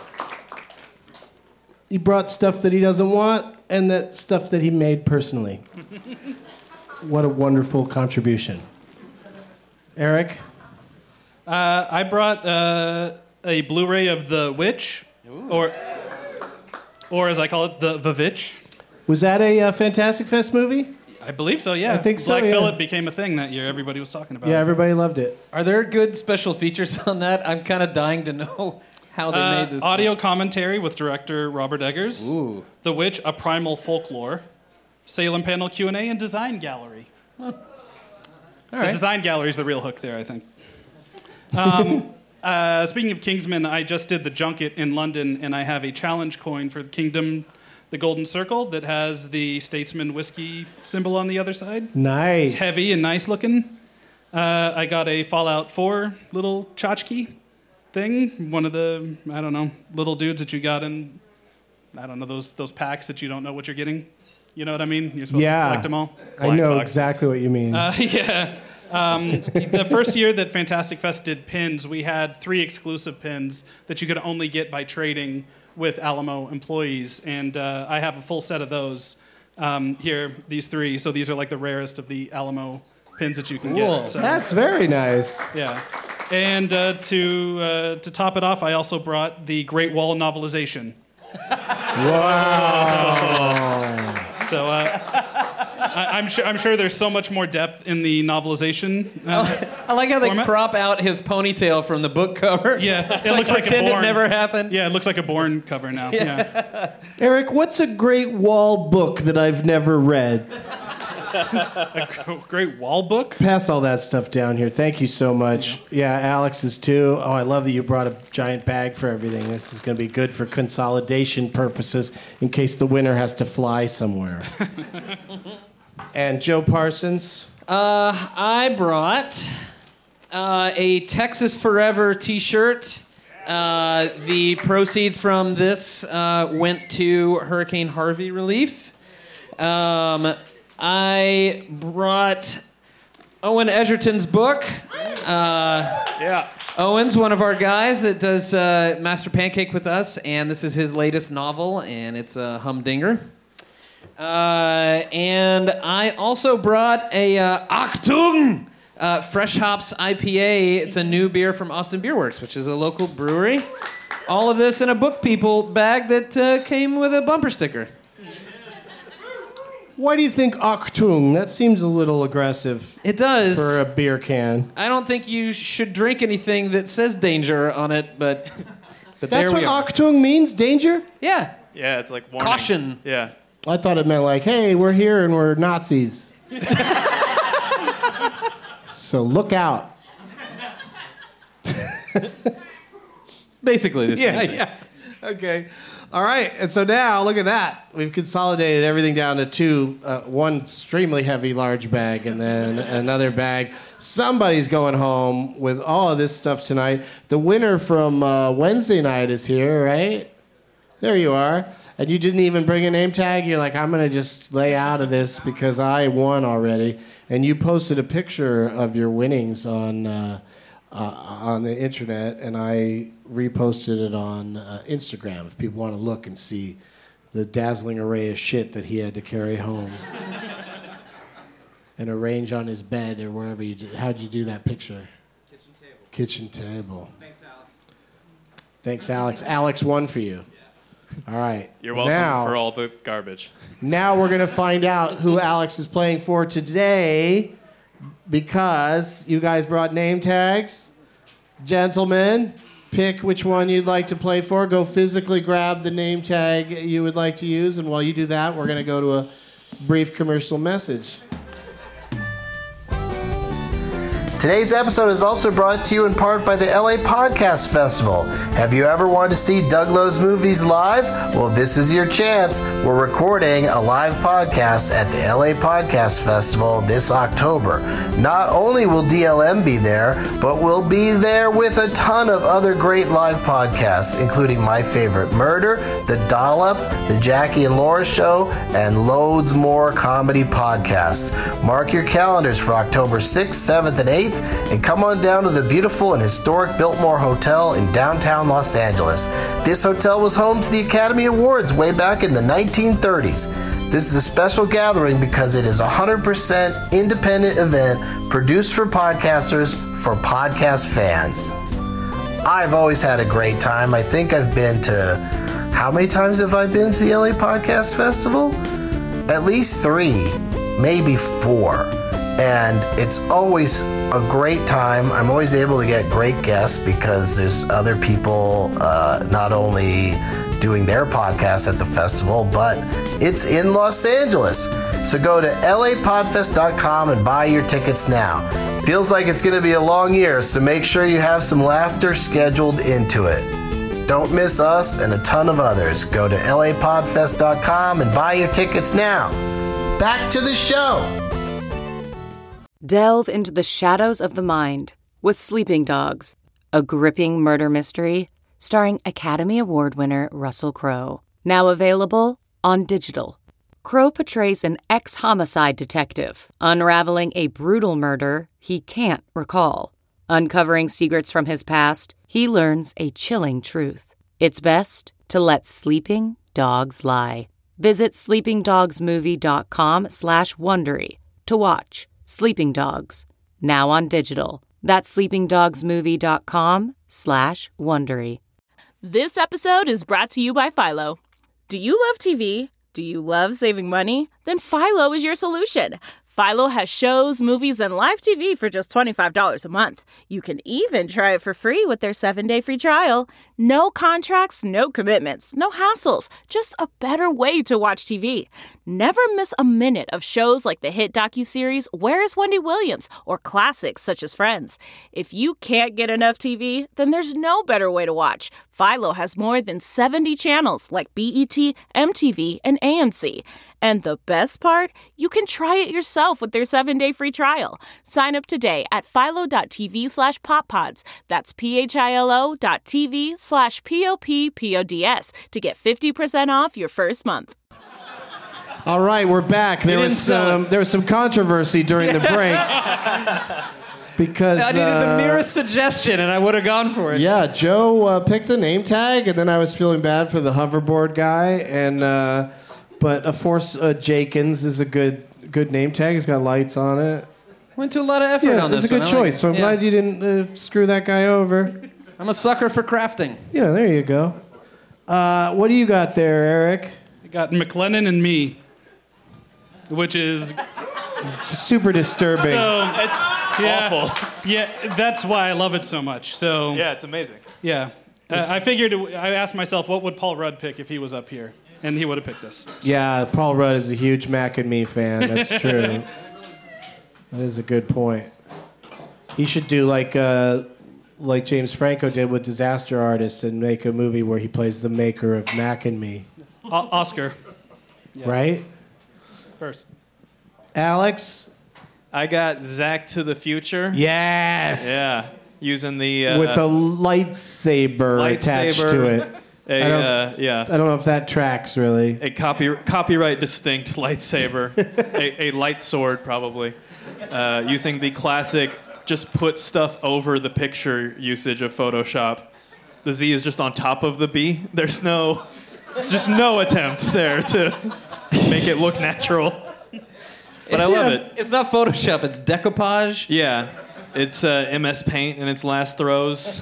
He brought stuff that he doesn't want and that stuff that he made personally. What a wonderful contribution. Eric? I brought a Blu-ray of The Witch, or as I call it, the Vavitch. Was that a Fantastic Fest movie? I believe so, yeah. I think so, Black yeah. Phillip became a thing that year. Everybody was talking about Yeah, it. everybody loved it. Are there good special features on that? I'm kind of dying to know how they made this. Audio commentary with director Robert Eggers. Ooh. The Witch, A Primal Folklore. Salem Panel Q&A and Design Gallery. All The right. Design Gallery is the real hook there, I think. Speaking of Kingsman, I just did the junket in London, and I have a challenge coin for the Kingdom, the Golden Circle, that has the Statesman whiskey symbol on the other side. Nice. It's heavy and nice looking. I got a Fallout 4 little tchotchke thing. One of the, I don't know, little dudes that you got in, I don't know, those packs that you don't know what you're getting. You know what I mean? You're supposed to collect them all. I know exactly what you mean. Yeah. The first year that Fantastic Fest did pins, we had 3 exclusive pins that you could only get by trading with Alamo employees, and I have a full set of those here, these 3. So these are like the rarest of the Alamo pins that you can get. So, That's very nice. yeah. And to top it off, I also brought the Great Wall novelization. Wow. So I'm sure there's so much more depth in the novelization. I like how they format? crop out his ponytail from the book cover. Yeah, it looks like a pretend it Bourne. neat never happened. Yeah, it looks like a Bourne cover now. Yeah. Eric, what's a Great Wall book that I've never read? A great wall book. Pass all that stuff down here. Thank you so much. Yeah, Alex's too. Oh, I love that you brought a giant bag for everything. This is going to be good for consolidation purposes in case the winner has to fly somewhere. And Joe Parsons? I brought a Texas Forever T-shirt. The proceeds from this went to Hurricane Harvey relief. I brought Owen Edgerton's book. Yeah. Owen's one of our guys that does Master Pancake with us, and this is his latest novel, and it's a humdinger. And I also brought a Achtung Fresh Hops IPA. It's a new beer from Austin Beer Works, which is a local brewery. All of this in a Book People bag that came with a bumper sticker. Why do you think Achtung? That seems a little aggressive It does. for a beer can. I don't think you should drink anything that says danger on it, but That's there what we are. Achtung means? Danger? Yeah. Yeah, it's like warning. Caution. Yeah. I thought it meant like, hey, we're here and we're Nazis. So look out. Basically the same thing. Yeah. Okay. All right. And so now, look at that. We've consolidated everything down to 2. One extremely heavy large bag and then another bag. Somebody's going home with all of this stuff tonight. The winner from Wednesday night is here, right? There you are. And you didn't even bring a name tag. You're like, I'm going to just lay out of this because I won already. And you posted a picture of your winnings on on the internet, and I reposted it on Instagram if people want to look and see the dazzling array of shit that he had to carry home and arrange on his bed or wherever you did. How'd you do that picture? Kitchen table. Thanks, Alex. Alex won for you. All right. You're welcome for all the garbage. Now we're going to find out who Alex is playing for today because you guys brought name tags. Gentlemen, pick which one you'd like to play for. Go physically grab the name tag you would like to use, and while you do that, we're going to go to a brief commercial message. Today's episode is also brought to you in part by the LA Podcast Festival. Have you ever wanted to see Doug Lowe's movies live? Well, this is your chance. We're recording a live podcast at the LA Podcast Festival this October. Not only will DLM be there, but we'll be there with a ton of other great live podcasts, including My Favorite Murder, The Dollop, The Jackie and Laura Show, and loads more comedy podcasts. Mark your calendars for October 6th, 7th, and 8th. And come on down to the beautiful and historic Biltmore Hotel in downtown Los Angeles. This hotel was home to the Academy Awards way back in the 1930s. This is a special gathering because it is a 100% independent event produced for podcasters for podcast fans. I've always had a great time. I think I've been to... How many times have I been to the LA Podcast Festival? At least 3, maybe 4. And it's always a great time. I'm always able to get great guests because there's other people not only doing their podcasts at the festival, but it's in Los Angeles. So go to lapodfest.com and buy your tickets now. Feels like it's going to be a long year, so make sure you have some laughter scheduled into it. Don't miss us and a ton of others. Go to lapodfest.com and buy your tickets now. Back to the show. Delve into the shadows of the mind with Sleeping Dogs, a gripping murder mystery starring Academy Award winner Russell Crowe. Now available on digital. Crowe portrays an ex-homicide detective unraveling a brutal murder he can't recall. Uncovering secrets from his past, he learns a chilling truth. It's best to let sleeping dogs lie. Visit sleepingdogsmovie.com/Wondery to watch Sleeping Dogs, now on digital. That's sleepingdogsmovie.com/Wondery. This episode is brought to you by Philo. Do you love TV? Do you love saving money? Then Philo is your solution. Philo has shows, movies, and live TV for just $25 a month. You can even try it for free with their 7-day free trial. No contracts, no commitments, no hassles. Just a better way to watch TV. Never miss a minute of shows like the hit docuseries Where is Wendy Williams? Or classics such as Friends. If you can't get enough TV, then there's no better way to watch. Philo has more than 70 channels like BET, MTV, and AMC. And the best part? You can try it yourself with their 7-day free trial. Sign up today at philo.tv/poppods. That's philo.tv/POPPODS to get 50% off your first month. All right, we're back. There was some controversy during the break. Because I needed the merest suggestion, and I would have gone for it. Yeah, Joe picked a name tag, and then I was feeling bad for the hoverboard guy, and but of course, Jakins is a good name tag. It's got lights on it. Went to a lot of effort on this. It's a good choice. So I'm glad you didn't screw that guy over. I'm a sucker for crafting. Yeah, there you go. What do you got there, Eric? I got McLennan and Me, which is super disturbing. So, It's awful. Yeah, that's why I love it so much. So Yeah, it's amazing. yeah, I figured. I asked myself, what would Paul Rudd pick if he was up here, and he would have picked this. So. Yeah, Paul Rudd is a huge Mac and Me fan. That's true. That is a good point. He should do like James Franco did with Disaster Artist and make a movie where he plays the maker of Mac and Me. Oscar. Yeah. Right? First. Alex? I got Zack to the Future. Yes! Yeah. Using the... with a lightsaber attached to it. I don't know if that tracks, really. A copyright distinct lightsaber. a light sword, probably. Using the classic just put stuff over the picture usage of Photoshop. The Z is just on top of the B. There's just no attempts there to make it look natural. But I love it. It's not Photoshop, it's decoupage. Yeah. It's MS Paint in its last throes.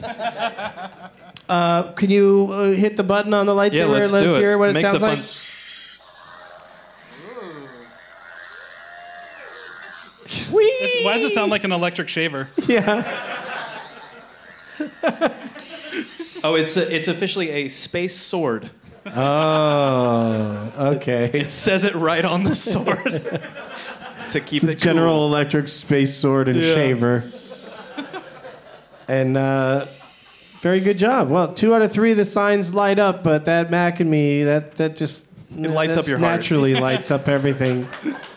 Can you hit the button on the lightsaber? Yeah, let's do it. Hear what it Makes sounds a like. Why does it sound like an electric shaver? Yeah. Oh, it's officially a space sword. Oh, okay. It says it right on the sword. To keep it General cool. Electric space sword and shaver. And very good job. Well, 2 out of 3 of the signs light up, but that Mac and Me, that just it lights up your heart. Naturally lights up everything.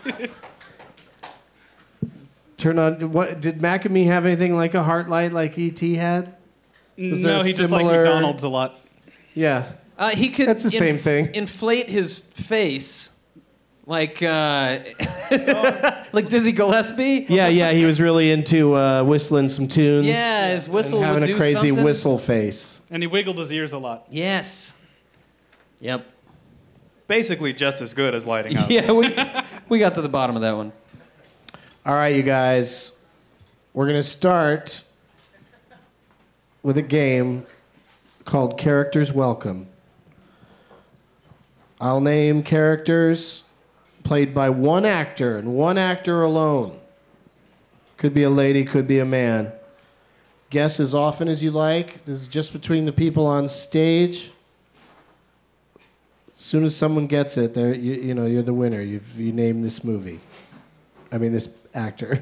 Turn on. What did Mac and Me have anything like a heart light like ET had? Was there No, a he just liked similar- McDonald's a lot. Yeah. He could. That's the same thing. Inflate his face, like like Dizzy Gillespie. Yeah. He was really into whistling some tunes. Yeah, his whistle and having would a do crazy something. whistle face. And he wiggled his ears a lot. Yes. Yep. Basically just as good as lighting up. Yeah, we got to the bottom of that one. All right, you guys. We're going to start with a game called Characters Welcome. I'll name characters played by one actor and one actor alone. Could be a lady, could be a man. Guess as often as you like. This is just between the people on stage. As soon as someone gets it, you're the winner. You name this movie. I mean, this actor.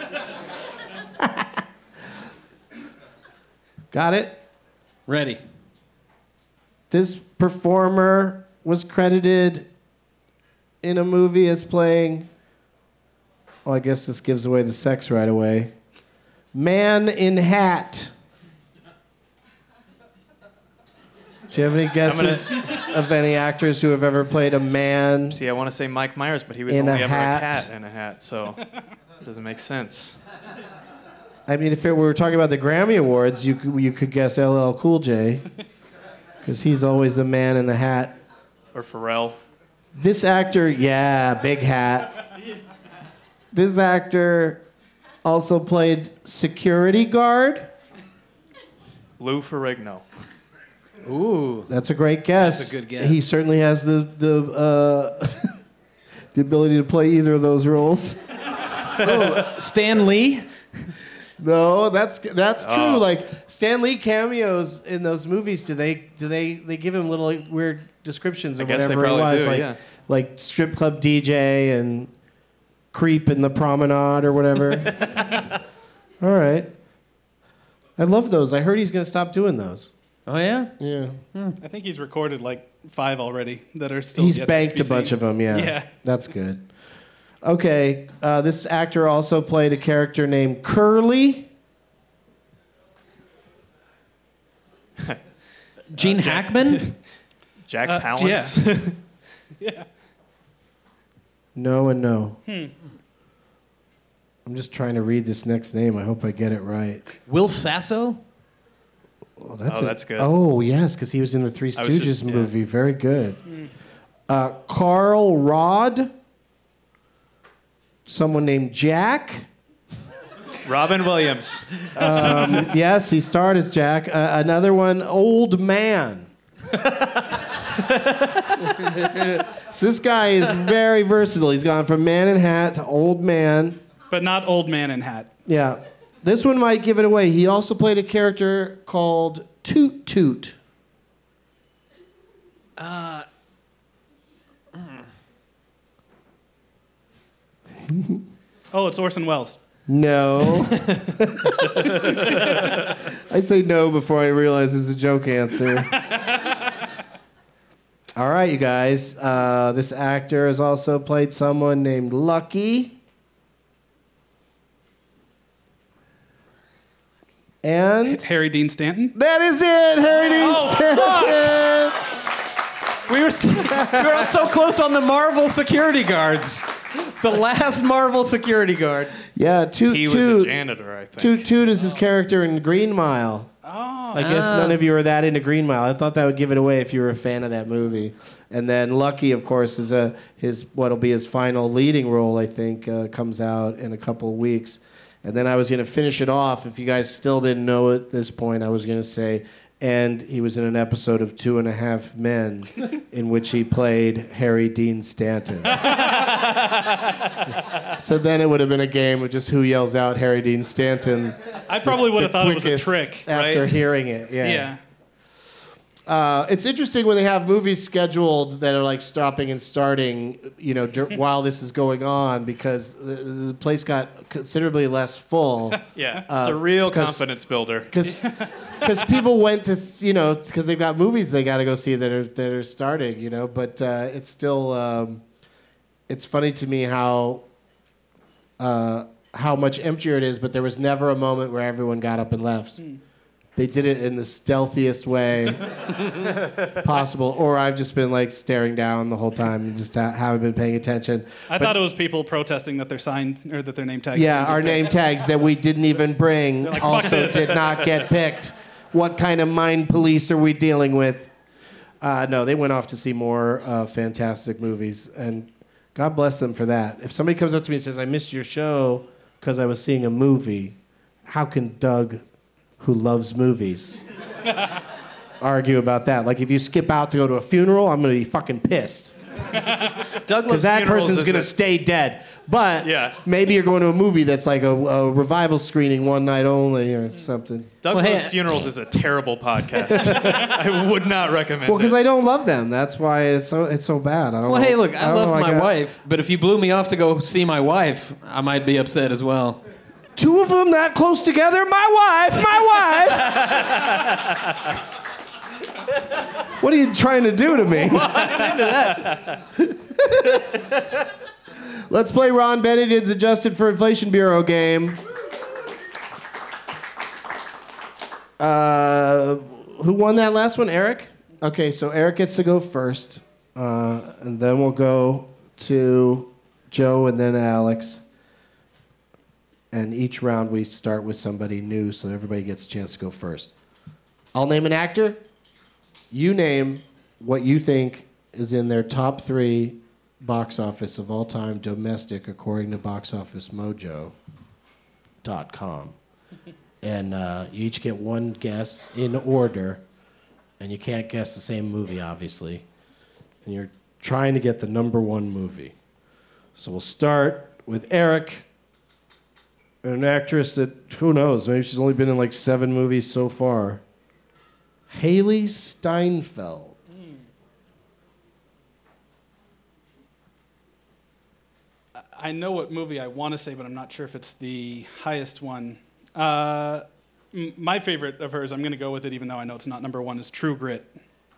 Got it? Ready. This performer was credited in a movie as playing, well, I guess this gives away the sex right away. Man in Hat. Do you have any guesses of any actors who have ever played a man? See, I want to say Mike Myers, but he was in only a ever hat. a cat in a hat, so it doesn't make sense. I mean, if we were talking about the Grammy Awards, you could guess LL Cool J, because he's always the man in the hat. Or Pharrell. This actor, yeah, big hat. This actor also played security guard. Lou Ferrigno. Ooh. That's a great guess. That's a good guess. He certainly has the the ability to play either of those roles. Stan Lee. No, that's true. Oh. Like Stan Lee cameos in those movies, do they give him little weird descriptions of I guess they whatever he probably was, do, like yeah. like strip club DJ and creep in the promenade or whatever. All right, I love those. I heard he's going to stop doing those. Oh yeah. Yeah, I think he's recorded like 5 already that are still. he's yet banked to a be bunch seen. of them. Yeah, Yeah. that's good. Okay, this actor also played a character named Curly. Gene Hackman. Jack Yeah. Palance. Yeah. No and no. I'm just trying to read this next name. I hope I get it right. Will Sasso. Oh, that's good. Oh, yes, because he was in the Three I was Stooges just- yeah. movie. Very good. Carl Rod. Someone named Jack. Robin Williams. Yes, he starred as Jack. Another one, Old Man. So this guy is very versatile. He's gone from man in hat to old man. But not old man in hat. Yeah. This one might give it away. He also played a character called Toot Toot. Oh, it's Orson Welles. No. I say no before I realize it's a joke answer. All right, you guys. This actor has also played someone named Lucky. And Harry Dean Stanton. that is it, Harry Dean Stanton. We were all so close on the Marvel security guards. The last Marvel security guard. Yeah, He was a janitor, I think. Toot is his character in Green Mile. Oh. I guess none of you are that into Green Mile. I thought that would give it away if you were a fan of that movie. And then Lucky, of course, is his what'll be his final leading role. I think comes out in a couple of weeks. And then I was going to finish it off. If you guys still didn't know at this point, I was going to say, and he was in an episode of 2.5 Men, in which he played Harry Dean Stanton. So then it would have been a game of just who yells out Harry Dean Stanton. I probably would have thought it was a quickest trick. after Right? hearing it. Yeah. Yeah. It's interesting when they have movies scheduled that are like stopping and starting, while this is going on, because the place got considerably less full. Yeah, it's a real confidence builder. Because people went to, because they've got movies they got to go see that are starting, But it's still, it's funny to me how much emptier it is. But there was never a moment where everyone got up and left. They did it in the stealthiest way possible, or I've just been like staring down the whole time and just haven't been paying attention. I thought it was people protesting that they're signed or that their name tags. Yeah, our name tags that we didn't even bring like, "Fuck also this." did not get picked. What kind of mind police are we dealing with? No, they went off to see more fantastic movies, and God bless them for that. If somebody comes up to me and says, I missed your show because I was seeing a movie, how can Doug, who loves movies, argue about that? Like, if you skip out to go to a funeral, I'm going to be fucking pissed. Because that person's going to stay dead. But maybe you're going to a movie that's like a revival screening one night only or something. Douglas Funerals is a terrible podcast. I would not recommend Well, because it. I don't love them. That's why it's so bad. I don't Well, know. hey, look, I love my got wife, but if you blew me off to go see my wife, I might be upset as well. Two of them that close together? My wife! What are you trying to do to me? Let's play Ron Benedikt's Adjusted for Inflation Bureau game. Who won that last one? Eric? Okay, so Eric gets to go first. And then we'll go to Joe and then Alex. And each round we start with somebody new, so everybody gets a chance to go first. I'll name an actor. You name what you think is in their top 3 box office of all time domestic, according to BoxOfficeMojo.com. And you each get one guess in order, and you can't guess the same movie, obviously. And you're trying to get the number 1 movie. So we'll start with Eric, an actress that, who knows, maybe she's only been in like 7 movies so far. Haley Steinfeld. I know what movie I want to say, but I'm not sure if it's the highest one. My favorite of hers, I'm going to go with it, even though I know it's not number 1, is True Grit.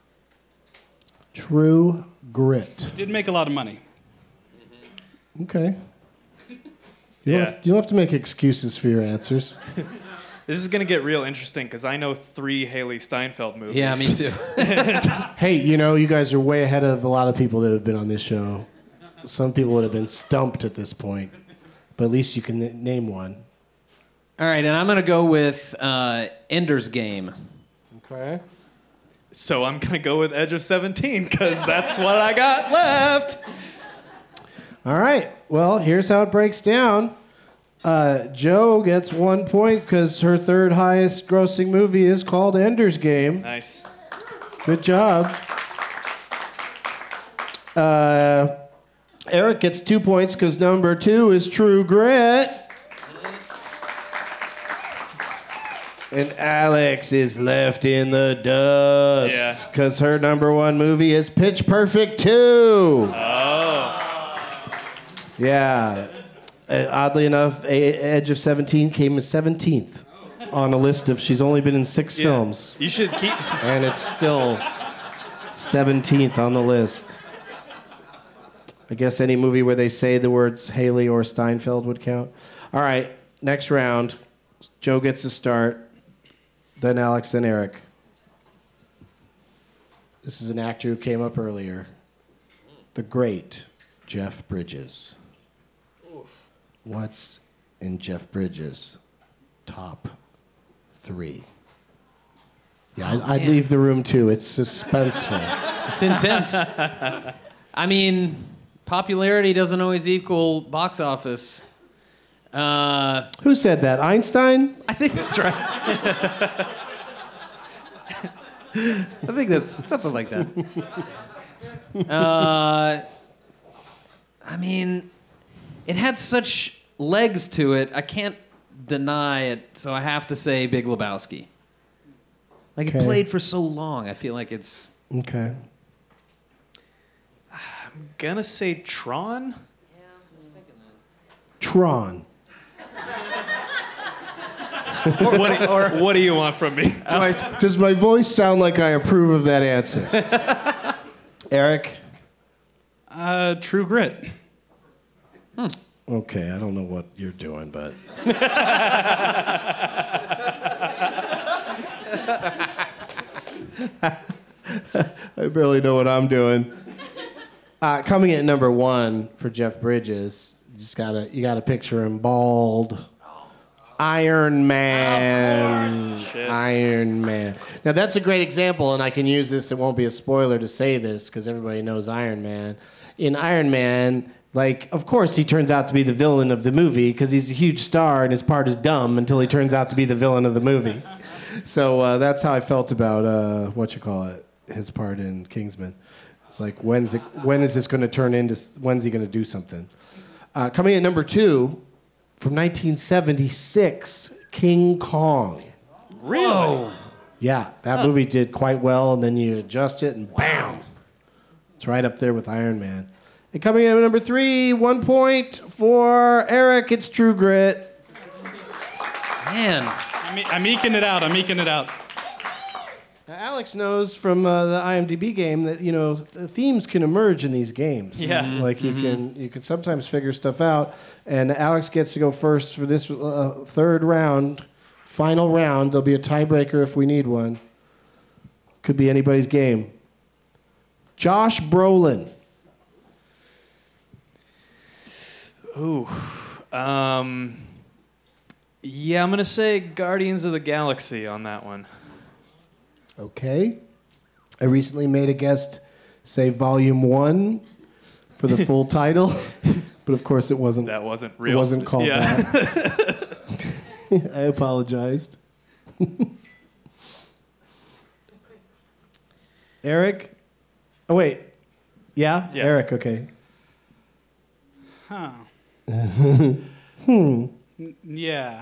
True Grit. Did make a lot of money. Okay. You don't have to make excuses for your answers. This is going to get real interesting because I know 3 Haley Steinfeld movies. Yeah, me too. Hey, you guys are way ahead of a lot of people that have been on this show. Some people would have been stumped at this point, but at least you can name one. All right, and I'm going to go with Ender's Game. Okay. So I'm going to go with Edge of 17 because that's what I got left. All right. Well, here's how it breaks down. Joe gets 1 point because her 3rd highest grossing movie is called Ender's Game. Nice. Good job. Eric gets 2 points because number 2 is True Grit. And Alex is left in the dust because her number 1 movie is Pitch Perfect 2. Oh. Yeah. Oddly enough, Edge of 17 came as 17th on a list of, she's only been in 6 films. You should keep... And it's still 17th on the list. I guess any movie where they say the words Haley or Steinfeld would count. All right, next round. Joe gets to start. Then Alex, then Eric. This is an actor who came up earlier. The great Jeff Bridges. What's in Jeff Bridges' top 3? Yeah, I'd leave the room too. It's suspenseful. It's intense. I mean, popularity doesn't always equal box office. Who said that? Einstein? I think that's right. I think that's something like that. I mean, it had such legs to it. I can't deny it, so I have to say Big Lebowski. Like, Okay. it played for so long. I feel like it's... Okay. I'm gonna say Tron. Tron. What do you want from me? Does my voice sound like I approve of that answer? Eric? True Grit. Okay, I don't know what you're doing, but... I barely know what I'm doing. Coming in at number 1 for Jeff Bridges, you gotta picture him bald. Iron Man. Iron Man. Now that's a great example, and I can use this. It won't be a spoiler to say this because everybody knows Iron Man. In Iron Man, like, of course he turns out to be the villain of the movie because he's a huge star and his part is dumb until he turns out to be the villain of the movie. So that's how I felt about his part in Kingsman. It's like, when is this going to turn into? When's he going to do something? Coming in at number 2. From 1976, King Kong. Really? Yeah, that movie did quite well, and then you adjust it, and bam! It's right up there with Iron Man. And coming in at number 3, 1 point for Eric. It's True Grit. Man. I'm eking it out. Now, Alex knows from the IMDb game that the themes can emerge in these games. Yeah. Like you can sometimes figure stuff out. And Alex gets to go first for this third round, final round. There'll be a tiebreaker if we need one. Could be anybody's game. Josh Brolin. Ooh. Yeah, I'm gonna say Guardians of the Galaxy on that one. Okay. I recently made a guest say Volume 1 for the full title, but of course it wasn't. That wasn't real. It wasn't called that. I apologized. Eric? Oh, wait. Yeah? Eric, okay. Huh. Yeah.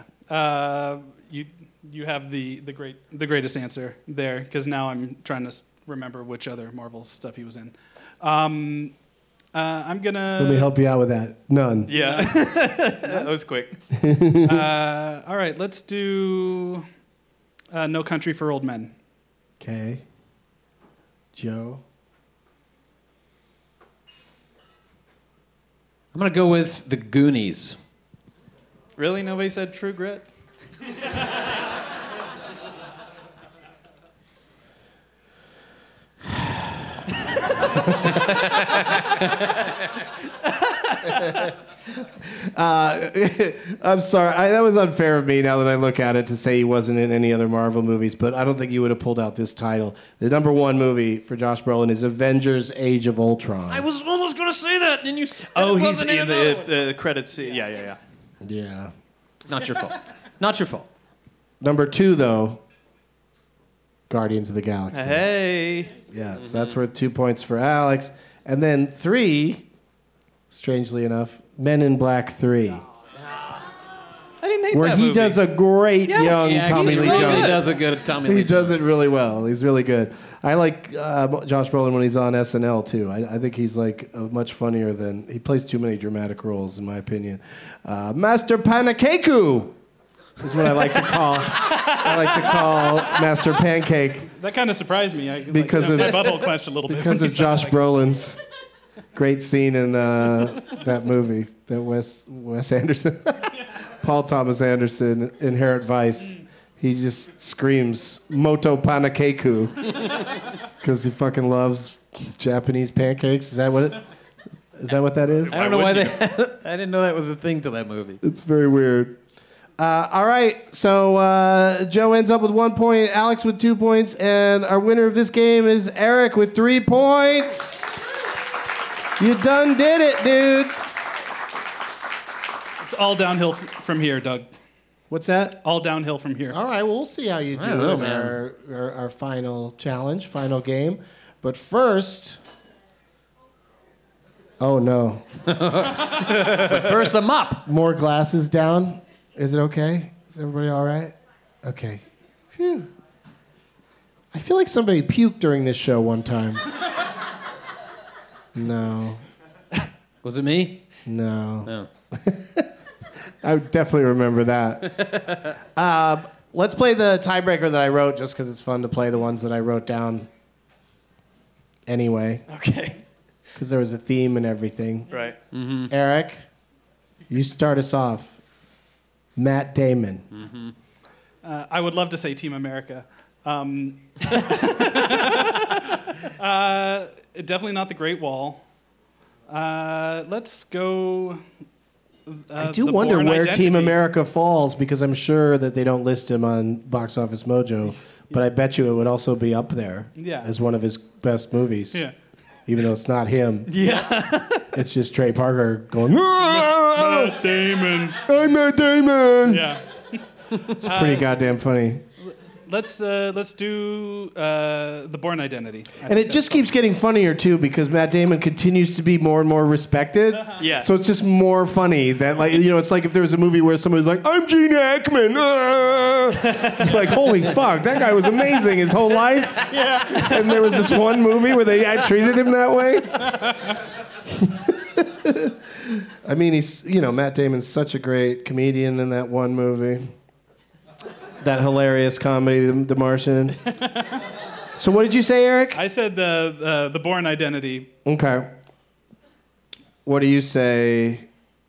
You have the greatest answer there, because now I'm trying to remember which other Marvel stuff he was in. I'm gonna. Let me help you out with that. None. Yeah. That was quick. All right, let's do No Country for Old Men. Okay. Joe? I'm going to go with The Goonies. Really? Nobody said True Grit? I'm sorry. That was unfair of me now that I look at it to say he wasn't in any other Marvel movies, but I don't think you would have pulled out this title. The number 1 movie for Josh Brolin is Avengers Age of Ultron. I was almost going to say that, and then you said Oh, it he's wasn't in another one. the credits. Yeah. Yeah. Not your fault. Not your fault. Number 2, though, Guardians of the Galaxy. Hey. Yeah, so that's worth 2 points for Alex. And then 3, strangely enough, Men in Black 3. I didn't hate Where that he movie. does a great young Tommy he Lee really Jones. does a good Tommy Lee He Jones. does it really well. He's really good. I like Josh Brolin when he's on SNL, too. I think he's like much funnier than... He plays too many dramatic roles, in my opinion. Master Panakeku is what I like to call... I like to call Master Pancake That kind of surprised me. Because my of- butthole clenched a little bit. because when of you said Josh that. Brolin's great scene in that movie, that Wes Anderson... Paul Thomas Anderson, Inherent Vice. He just screams Moto Panakeku because he fucking loves Japanese pancakes. Is that what it? Is that what that is? I don't know why they. I didn't know that was a thing to that movie. It's very weird. All right, so Joe ends up with 1 point, Alex with 2 points, and our winner of this game is Eric with 3 points. You done did it, dude. It's all downhill from here, Doug. What's that? All downhill from here. All right, well, we'll see how you do in our final challenge, final game. But first... Oh, no. But first, a mop. More glasses down. Is it okay? Is everybody all right? Okay. Phew. I feel like somebody puked during this show one time. No. Was it me? No. No. I definitely remember that. Let's play the tiebreaker that I wrote just because it's fun to play the ones that I wrote down anyway. Okay. Because there was a theme and everything. Right. Mm-hmm. Eric, you start us off. Matt Damon. Mm-hmm. I would love to say Team America. Definitely not the Great Wall. Let's go. I do The wonder Bourne where Identity. Team America falls because I'm sure that they don't list him on Box Office Mojo, but I bet you it would also be up there as one of his best movies. Yeah. Even though it's not him. Yeah. It's just Trey Parker going, Matt Damon. I'm Matt Damon. Yeah. It's pretty goddamn funny. Let's do the Bourne Identity. And it just keeps getting funnier, too, because Matt Damon continues to be more and more respected. Yeah. So it's just more funny that, like, you know, it's like if there was a movie where somebody's like, I'm Gene Hackman. It's like, holy fuck, that guy was amazing his whole life. Yeah. And there was this one movie where they treated him that way. I mean, Matt Damon's such a great comedian in that one movie. That hilarious comedy, The Martian. So what did you say, Eric? I said the Bourne Identity. Okay. What do you say,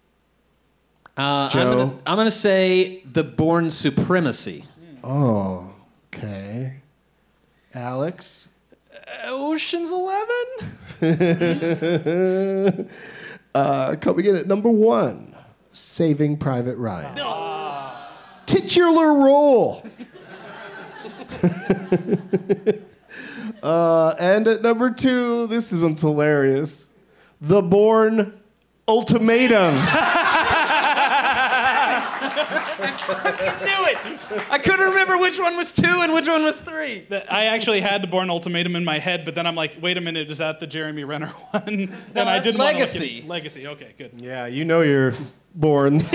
Joe? I'm gonna say the Bourne Supremacy. Oh, okay. Alex? Ocean's 11? Coming in at number 1, Saving Private Ryan. Titular role. And at number 2, this one's hilarious. The Bourne Ultimatum. I knew it. I couldn't remember which one was 2 and which one was 3. I actually had the Bourne Ultimatum in my head, but then I'm like, wait a minute, is that the Jeremy Renner one? And I that's didn't wanna Legacy. Legacy, okay, good. Yeah, you know your Bournes.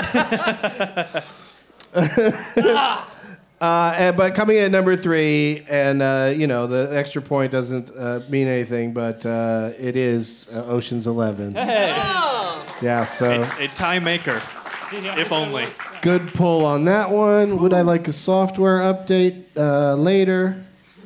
But coming in at number 3, and the extra point doesn't mean anything, but it is Ocean's 11. Hey. Yeah, so A tie maker, if only. good pull on that one. Would I like a software update later?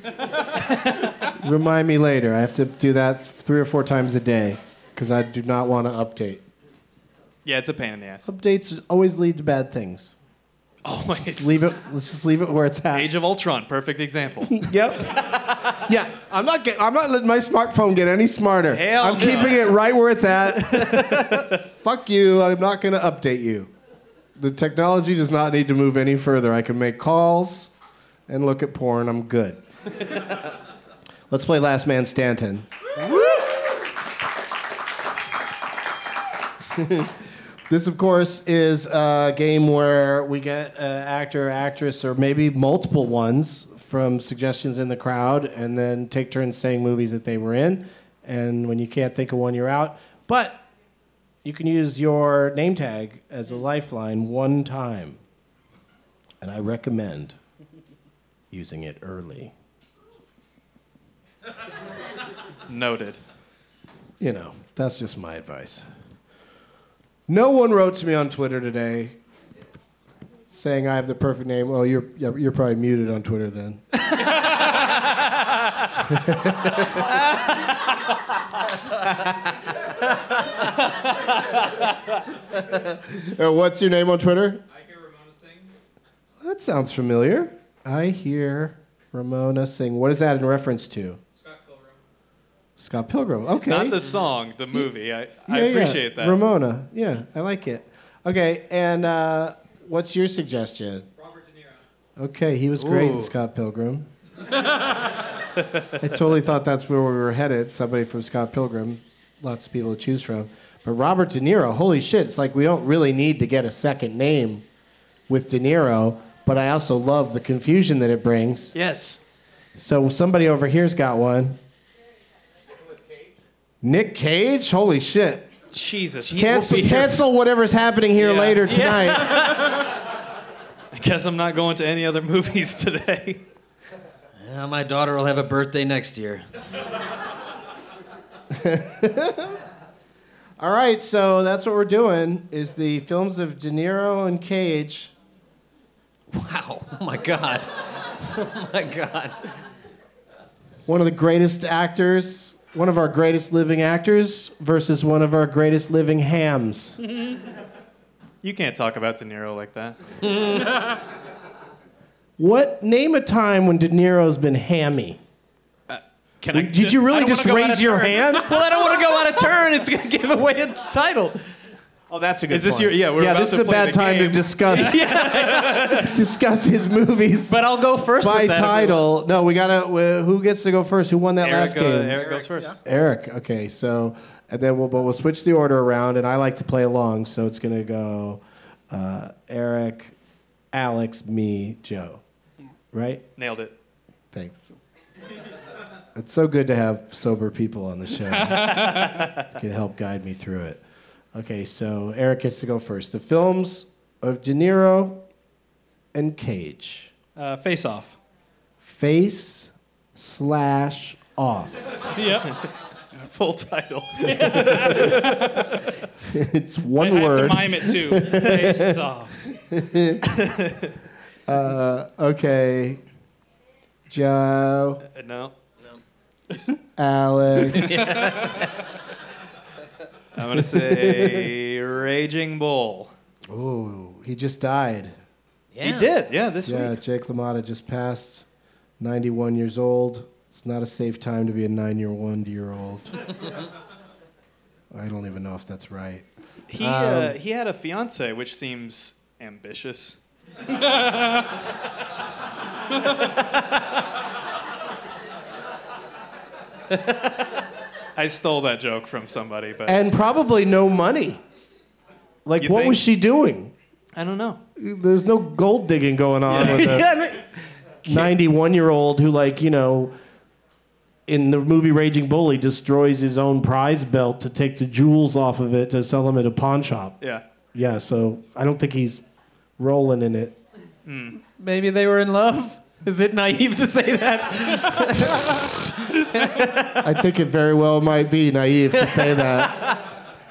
Remind me later. I have to do that 3 or 4 times a day because I do not want to update. Yeah, it's a pain in the ass. Updates always lead to bad things. Always. Let's just leave it where it's at. Age of Ultron, perfect example. Yep. Yeah, I'm not letting my smartphone get any smarter. I'm keeping it right where it's at. Fuck you. I'm not going to update you. The technology does not need to move any further. I can make calls and look at porn. I'm good. Let's play Last Man Stanton. This, of course, is a game where we get an actor or actress, or maybe multiple ones, from suggestions in the crowd, and then take turns saying movies that they were in. And when you can't think of one, you're out. But you can use your name tag as a lifeline one time. And I recommend using it early. Noted. You know, that's just my advice. No one wrote to me on Twitter today saying I have the perfect name. Oh, you're probably muted on Twitter then. What's your name on Twitter? I hear Ramona sing. That sounds familiar. I hear Ramona sing. What is that in reference to? Scott Pilgrim. Scott Pilgrim. Okay. Not the song, the movie. I Yeah, appreciate that. Ramona. Yeah, I like it. Okay, and what's your suggestion? Robert De Niro. Okay, he was great in Ooh. Scott Pilgrim. I totally thought that's where we were headed. Somebody from Scott Pilgrim. Lots of people to choose from. But Robert De Niro, holy shit, it's like we don't really need to get a second name with De Niro, but I also love the confusion that it brings. Yes. So somebody over here's got one. Nick Cage? Holy shit. Jesus. Cancel whatever's happening here Yeah. later tonight. I guess I'm not going to any other movies today. Yeah, my daughter will have a birthday next year. All right, so that's what we're doing, is the films of De Niro and Cage. Wow. Oh, my God. Oh, my God. One of the greatest actors, one of our greatest living actors versus one of our greatest living hams. You can't talk about De Niro like that. Name a time when De Niro's been hammy? Did you really just raise your hand? Well, I don't want to go out of turn. It's going to give away a title. Oh, that's a good Is this point. your? Yeah, we're about this to is a play bad the time to game. discuss discuss his movies But I'll go first by with that. title. No, we gotta. Who gets to go first? Who won that last game? Eric goes first. Eric. Okay, so and then we'll switch the order around, and I like to play along, so it's gonna go Eric, Alex, me, Joe. Right? Nailed it. Thanks. It's so good to have sober people on the show. Can help guide me through it. Okay, so Eric gets to go first. The films of De Niro and Cage. Face Off. Face/off. Yep. Full title. It's one I have word. to mime it too. Face Off. Okay. Joe. No. Alex. I'm gonna say Raging Bull. Oh, he just died. He did. Yeah, this Yeah, week. Jake LaMotta just passed, 91 years old. It's not a safe time to be a 9-year-old. I don't even know if that's right. He had a fiance, which seems ambitious. I stole that joke from somebody, but And probably no money. Like, You what think? was she doing? I don't know. There's no gold digging going on with a Yeah, I mean, 91-year-old who, like, you know, in the movie Raging Bull, he destroys his own prize belt to take the jewels off of it to sell them at a pawn shop. yeah. Yeah, so I don't think he's rolling in it. Maybe they were in love. Is it naive to say that? I think it very well might be naive to say that.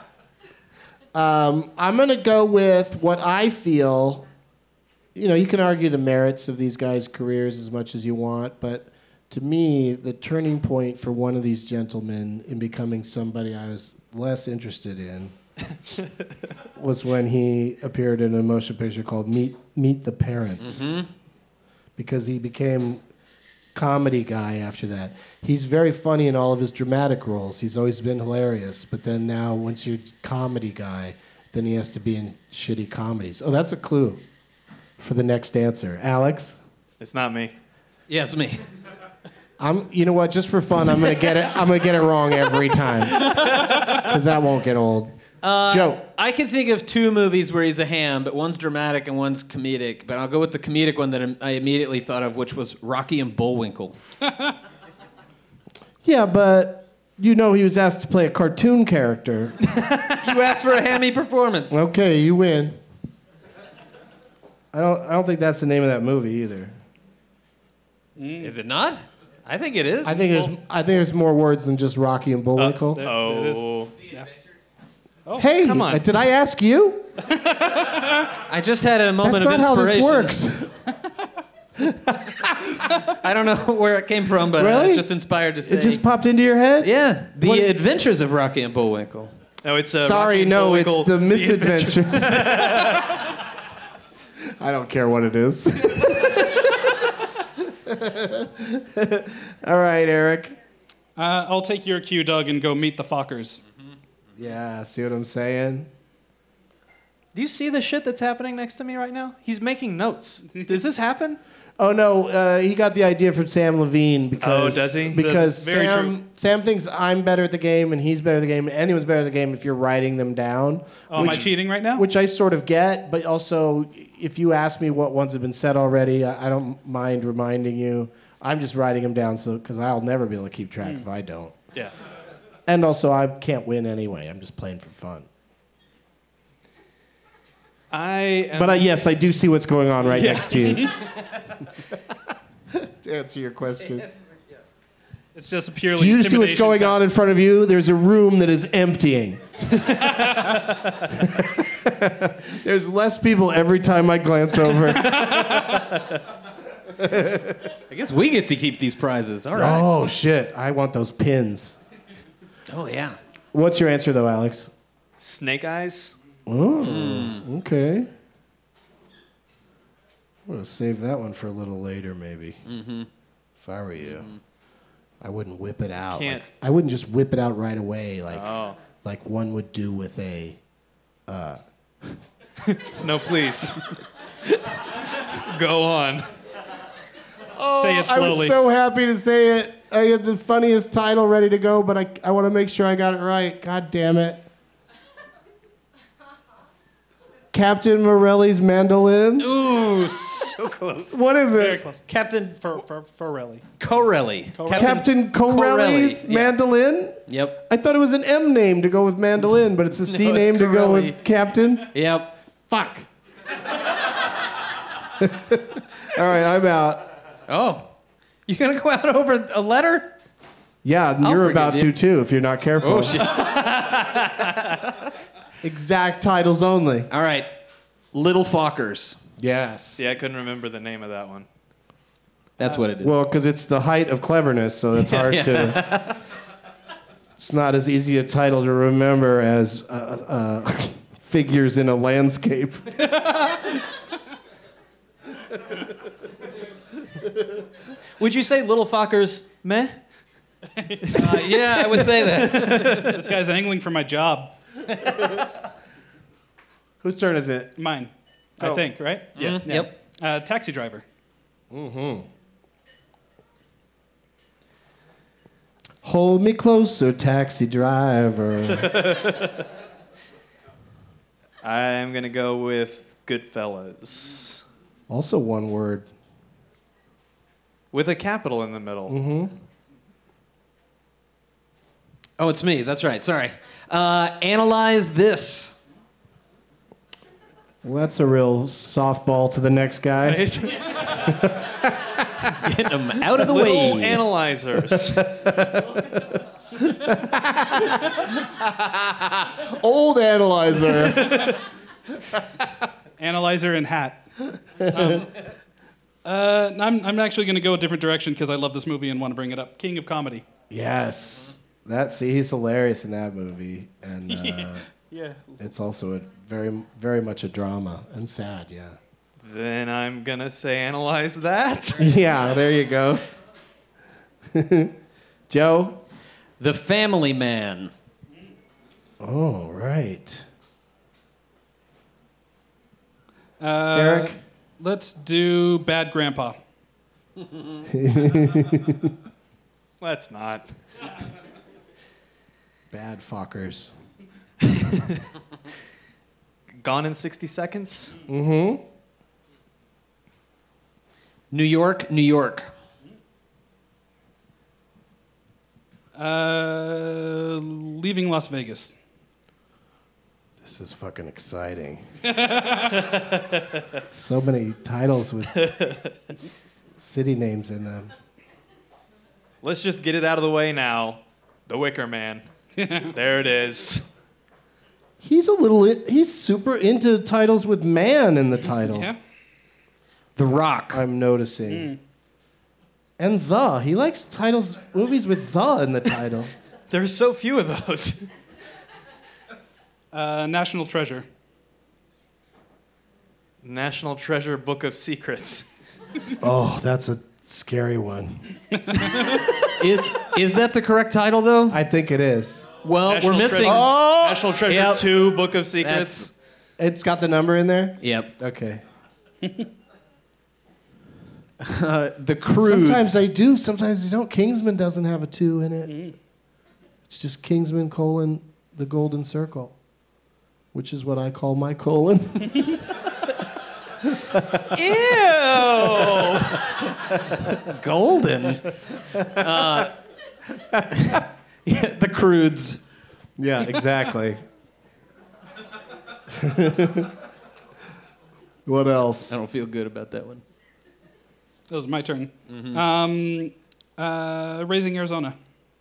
I'm going to go with what I feel. You know, you can argue the merits of these guys' careers as much as you want, but to me, the turning point for one of these gentlemen in becoming somebody I was less interested in was when he appeared in a motion picture called Meet the Parents. Because he became comedy guy after that. He's very funny in all of his dramatic roles. He's always been hilarious. But then now, once you're comedy guy, then he has to be in shitty comedies. Oh, that's a clue for the next answer. Alex? It's not me. Yes, me. You know what? Just for fun, I'm gonna get it wrong every time. Because that won't get old. Joe. I can think of two movies where he's a ham, but one's dramatic and one's comedic. But I'll go with the comedic one that I immediately thought of, which was Rocky and Bullwinkle. Yeah, but you know he was asked to play a cartoon character. You asked for a hammy performance. Okay, you win. I don't think that's the name of that movie either. Is it not? I think it is. I think there's more words than just Rocky and Bullwinkle. Oh. Hey, come on. Did I ask you? I just had a moment That's not of how this inspiration. works. I don't know where it came from, but Really? it's just inspired to say. It just popped into your head? Yeah, The What- Adventures of Rocky and Bullwinkle. No, it's Sorry, Rocky and no, it's Bullwinkle, the misadventure. I don't care what it is. All right, Eric. I'll take your cue, Doug, and go meet the Fockers. Yeah, see what I'm saying? Do you see the shit that's happening next to me right now? He's making notes. Does this happen? Oh no, he got the idea from Sam Levine because. Oh, does he? Because That's very true. Sam thinks I'm better at the game and he's better at the game. And anyone's better at the game if you're writing them down. Oh, am I cheating right now? Which I sort of get, but also if you ask me what ones have been said already, I don't mind reminding you. I'm just writing them down because I'll never be able to keep track if I don't. Yeah. And also, I can't win anyway. I'm just playing for fun. But yes, I do see what's going on right next to you. To answer your question. It's just purely. Do you see what's going on in front of you? There's a room that is emptying. There's less people every time I glance over. I guess we get to keep these prizes. All right. Oh, shit. I want those pins. Oh, yeah. What's your answer, though, Alex? Snake Eyes. Oh, okay. I'm going to save that one for a little later, maybe. Mm-hmm. If I were you. Mm-hmm. I wouldn't whip it out. Can't. I wouldn't just whip it out right away like one would do with a... No, please. Go on. Oh, Say it I was slowly. so happy to say it. I had the funniest title ready to go, but I want to make sure I got it right. God damn it. Captain Morelli's Mandolin? Ooh, so close. What is Very it? close. Captain Forelli. Corelli. Captain Corelli's Corelli, yeah. Mandolin? Yep. I thought it was an M name to go with mandolin, but it's a C No, it's name to go Corelli. with Captain? Yep. Fuck. All right, I'm out. Oh. You gonna go out over a letter? Yeah, and I'll you're forgive about you. to too if you're not careful. Oh, shit. Exact titles only. All right. Little Fockers. Yes. Yeah, I couldn't remember the name of that one. That's what it is. Well, because it's the height of cleverness, so it's hard to. It's not as easy a title to remember as figures in a landscape. Would you say Little Fockers meh? Yeah, I would say that. This guy's angling for my job. Whose turn is it? Mine, I think, right? Yeah. Yep. Taxi driver. Hold me closer, taxi driver. I'm going to go with Goodfellas. Also one word. With a capital in the middle. Oh, it's me. That's right. Sorry. Analyze this. Well, that's a real softball to the next guy. Get them out of the Little way. analyzers. Old analyzer. Analyzer and hat. I'm actually going to go a different direction because I love this movie and want to bring it up. King of Comedy. Yes. He's hilarious in that movie. And Yeah. it's also a very, very much a drama and sad, yeah. Then I'm going to say analyze that. Yeah, there you go. Joe? The Family Man. Oh, right. Eric? Let's do Bad Grandpa. Let's not. Bad fuckers. Gone in 60 Seconds. Mm-hmm. New York, New York. Leaving Las Vegas. This is fucking exciting. So many titles with city names in them. Let's just get it out of the way now. The Wicker Man. There it is. He's super into titles with man in the title. Yeah. The Rock. I'm noticing. And the. He likes movies with the in the title. There's so few of those. National Treasure. National Treasure Book of Secrets. Oh, that's a scary one. Is that the correct title though? I think it is. Well, National we're missing. Treasure. Oh! National Treasure Yep. 2, Book of Secrets. It's got the number in there? Yep. Okay. The Croods. Sometimes they do, sometimes they don't. Kingsman doesn't have a 2 in it. It's just Kingsman : The Golden Circle, which is what I call my colon. Ew. Golden. Yeah, the Croods. Yeah, exactly. What else? I don't feel good about that one. That was my turn. Raising Arizona.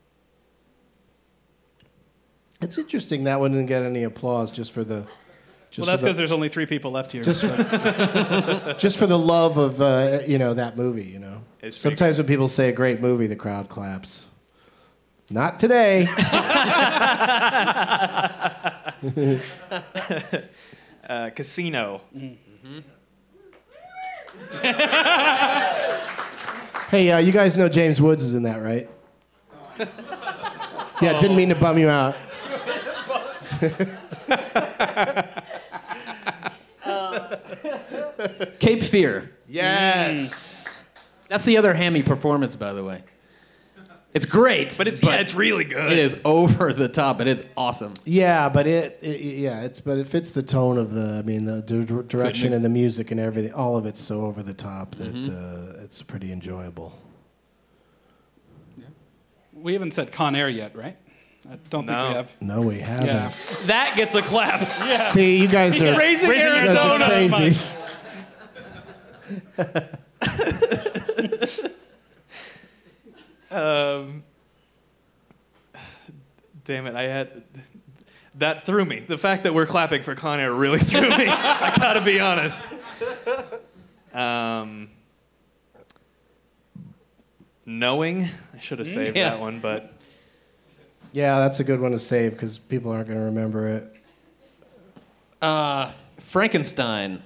It's interesting that one didn't get any applause just for the. Well, that's because there's only 3 people left here. Just for the love of that movie. It's Sometimes when people say a great movie, the crowd claps. Not today. Casino. Hey, you guys know James Woods is in that, right? Yeah, didn't mean to bum you out. Cape Fear. Yes. That's the other hammy performance, by the way. It's great, But it's really good. It is over the top, and it's awesome. Yeah, but it fits the tone of the direction and the music and everything. All of it's so over the top that it's pretty enjoyable. We haven't said Con Air yet, right? I don't think we have. No, we haven't. Yeah. That gets a clap. Yeah. See, you guys are Raising you guys are Arizona. crazy. Damn it, that threw me. The fact that we're clapping for Con Air really threw me. I gotta be honest. Knowing, I should have saved that one, but Yeah, that's a good one to save because people aren't going to remember it. Frankenstein.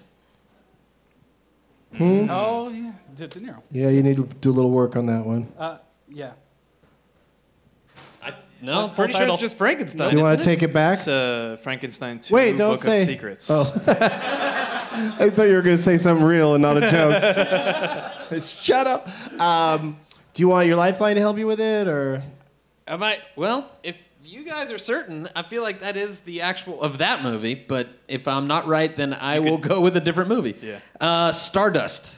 Oh, yeah. De Niro. Yeah, you need to do a little work on that one. Yeah. No, I'm pretty sure title. it's just Frankenstein. Do you want to take it back? it's Frankenstein 2, Wait, don't Book say. of Secrets. Oh. I thought you were going to say something real and not a joke. Shut up. Do you want your lifeline to help you with it, or? Am I? Well, if you guys are certain, I feel like that is the actual of that movie. But if I'm not right, then I will go with a different movie. Yeah. Stardust.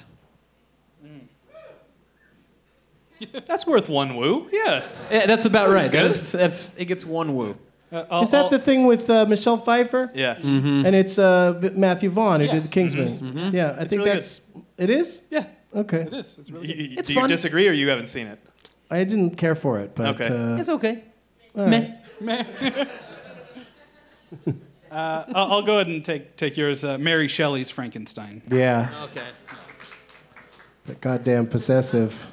That's worth one woo. Yeah. Yeah, that's about right. good. That's it gets one woo. Is that the thing with Michelle Pfeiffer? Yeah. And it's Matthew Vaughn who did the Kingsman. Yeah, I think really that's. It is? Yeah. Okay. It is. It's really good. It's Do fun. you disagree or you haven't seen it? I didn't care for it, but. Okay. It's okay. all right. Meh. I'll go ahead and take yours. Mary Shelley's Frankenstein. Yeah. Okay. That goddamn possessive.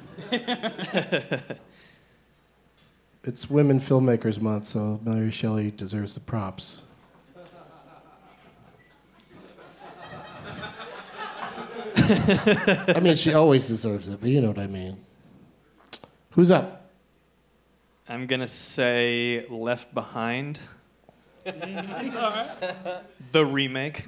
It's Women Filmmakers Month, so Mary Shelley deserves the props. I mean, she always deserves it, but you know what I mean. Who's up? I'm going to say Left Behind. The remake.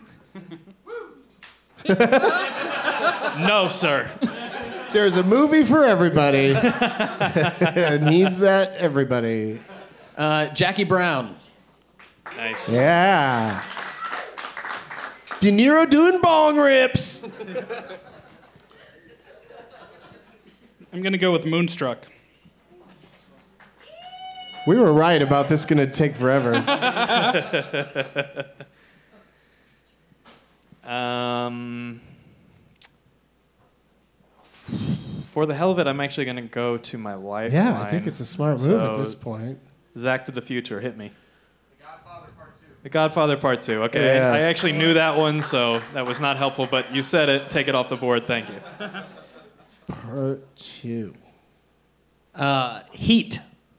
No, sir. There's a movie for everybody, and he's that everybody. Jackie Brown. Nice. Yeah. De Niro doing bong rips. I'm going to go with Moonstruck. We were right about this going to take forever. For the hell of it, I'm actually going to go to my lifeline. Yeah, I think it's a smart move at this point. Zack to the Future, hit me. The Godfather Part 2. Okay, Yes. I actually knew that one, so that was not helpful, but you said it. Take it off the board. Thank you. Part 2. Heat.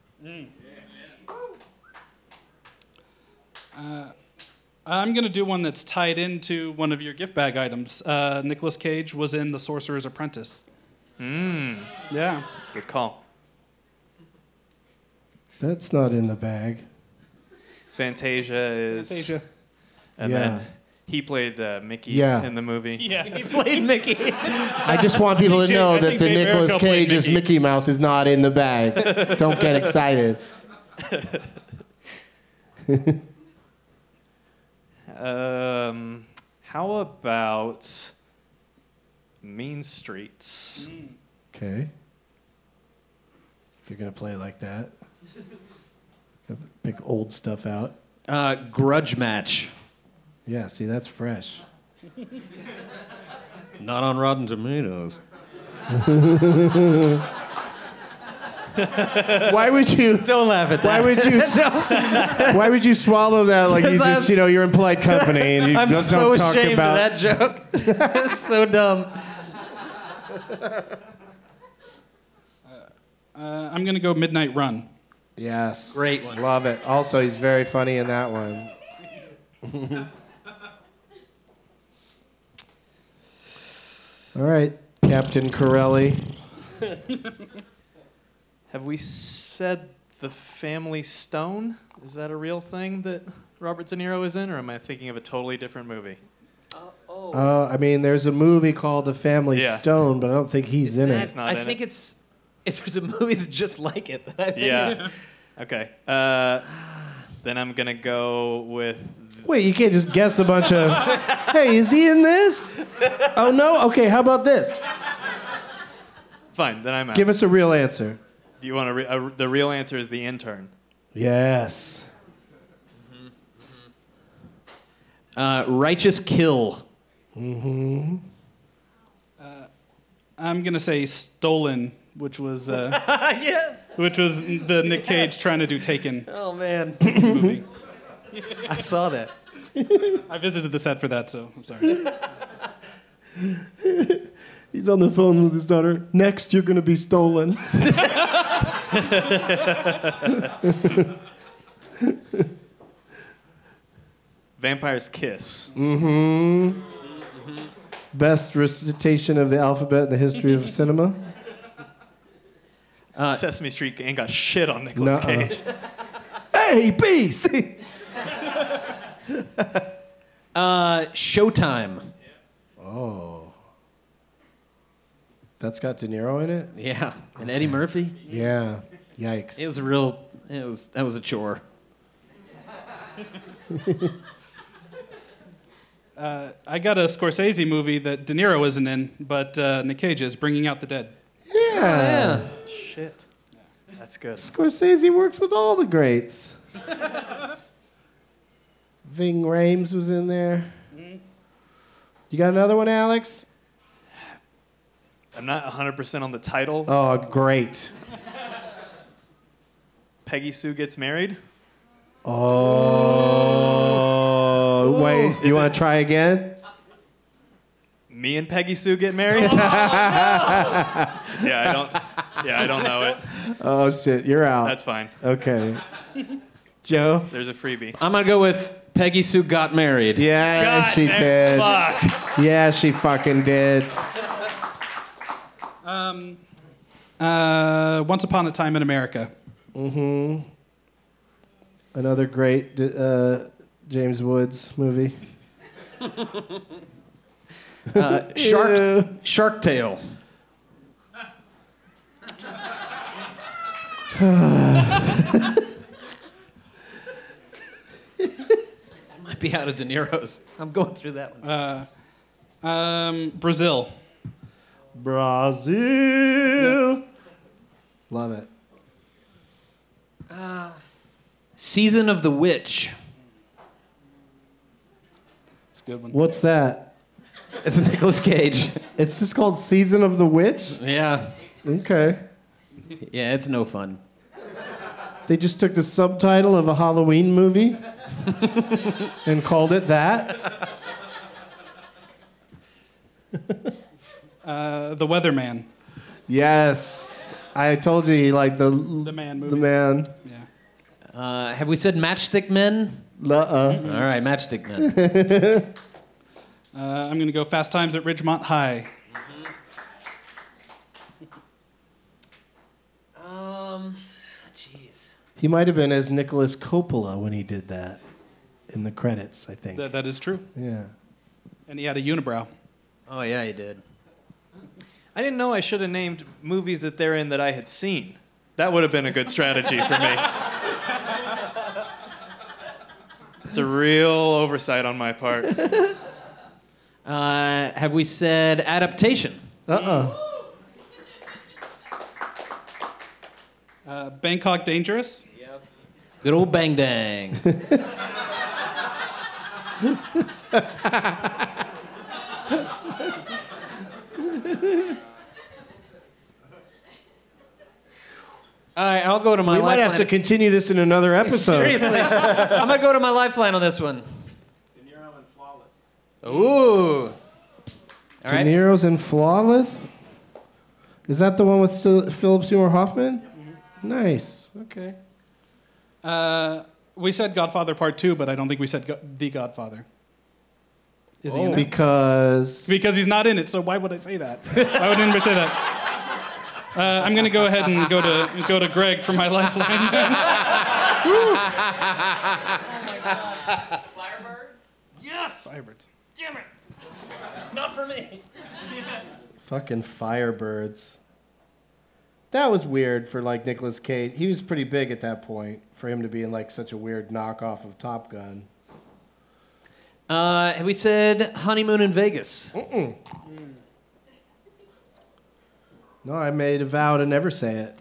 I'm going to do one that's tied into one of your gift bag items. Nicolas Cage was in The Sorcerer's Apprentice. Yeah. Good call. That's not in the bag. Fantasia is. Fantasia. And Yeah. then he played Mickey Yeah. in the movie. Yeah. He played Mickey. I just want people to think know I that think the Dave Nicolas Errico played Cage's Mickey. Mickey Mouse is not in the bag. Don't get excited. How about Mean Streets? Okay. If you're gonna play like that, pick old stuff out. Grudge Match. Yeah, see, that's fresh. Not on Rotten Tomatoes. Why would you? Don't laugh at that. Why would you? Why would you swallow that like you Because just, you're in polite company and you I'm don't so talk ashamed about. of that joke. It's so dumb. I'm going to go Midnight Run. Yes. Great one. Love it. Also, he's very funny in that one. All right, Captain Corelli. Have we said The Family Stone? Is that a real thing that Robert De Niro is in, or am I thinking of a totally different movie? I mean, there's a movie called The Family Yeah. Stone, but I don't think he's in He's it. not I in think it. it's if there's a movie that's just like it. Then I think Yeah. it's- Okay. Then I'm gonna go with. Wait, you can't just guess a bunch of. Hey, is he in this? Oh no. Okay, how about this? Fine. Then I'm out. Give us a real answer. Do you want the real answer is The Intern. Yes. Righteous Kill. Mm-hmm. I'm going to say Stolen, which was Yes. which was the Nick Cage trying to do Taken Oh man, movie. I saw that. I visited the set for that, so I'm sorry. He's on the phone with his daughter. Next, you're gonna be stolen. Vampire's Kiss. Mm-hmm. Best recitation of the alphabet in the history of cinema. Sesame Street ain't got shit on Nicolas Nuh-uh. Cage. A, B, C. Showtime. Oh. That's got De Niro in it? Yeah, and Eddie Murphy. Yeah. Yikes. It was a real. That was a chore. I got a Scorsese movie that De Niro isn't in, but Nick Cage is, Bringing Out the Dead. Yeah. Shit. That's good. Scorsese works with all the greats. Ving Rhames was in there. You got another one, Alex? I'm not 100% on the title. Oh, great. Peggy Sue Gets Married. Oh. Wait, you want to try again? Me and Peggy Sue Get Married. Yeah, I don't know it. Oh, shit, you're out. That's fine. Okay. Joe? There's a freebie. I'm gonna go with Peggy Sue Got Married. Yeah, God she damn did. Fuck. Yeah, she fucking did. Once Upon a Time in America. Mm-hmm. Another great James Woods movie. Shark Tale. Might be out of De Niro's. I'm going through that one. Brazil. Brazil. Love it. Season of the Witch. It's a good one. What's that? It's Nicolas Cage. It's just called Season of the Witch? Yeah. Okay. Yeah, it's no fun. They just took the subtitle of a Halloween movie and called it that. The Weatherman. Yes. I told you he liked the Man movies. The Man. Yeah. Have we said Matchstick Men? Uh-uh. All right, Matchstick Men. I'm going to go Fast Times at Ridgemont High. Jeez. He might have been as Nicholas Coppola when he did that in the credits, I think. That is true. Yeah. And he had a unibrow. Oh, yeah, he did. I didn't know I should have named movies that they're in that I had seen. That would have been a good strategy for me. It's a real oversight on my part. Have we said adaptation? Bangkok Dangerous. Good old Bang Dang. All right, I'll go to my We lifeline. might have to continue this in another episode. Seriously. I'm going to go to my lifeline on this one. De Niro and Flawless. Ooh. All De right. Niro's in Flawless? Is that the one with Philip Seymour Hoffman? Mm-hmm. Nice. Okay. We said Godfather Part 2, but I don't think we said The Godfather. Is he in it? Because Because he's not in it, so why would I say that? Why would anybody say that? I'm going to go ahead and go to Greg for my lifeline. Firebirds? Yes! Firebirds. Damn it! Not for me. fucking Firebirds. That was weird for like Nicolas Cage. He was pretty big at that point for him to be in like such a weird knockoff of Top Gun. Have we said Honeymoon in Vegas? No, I made a vow to never say it.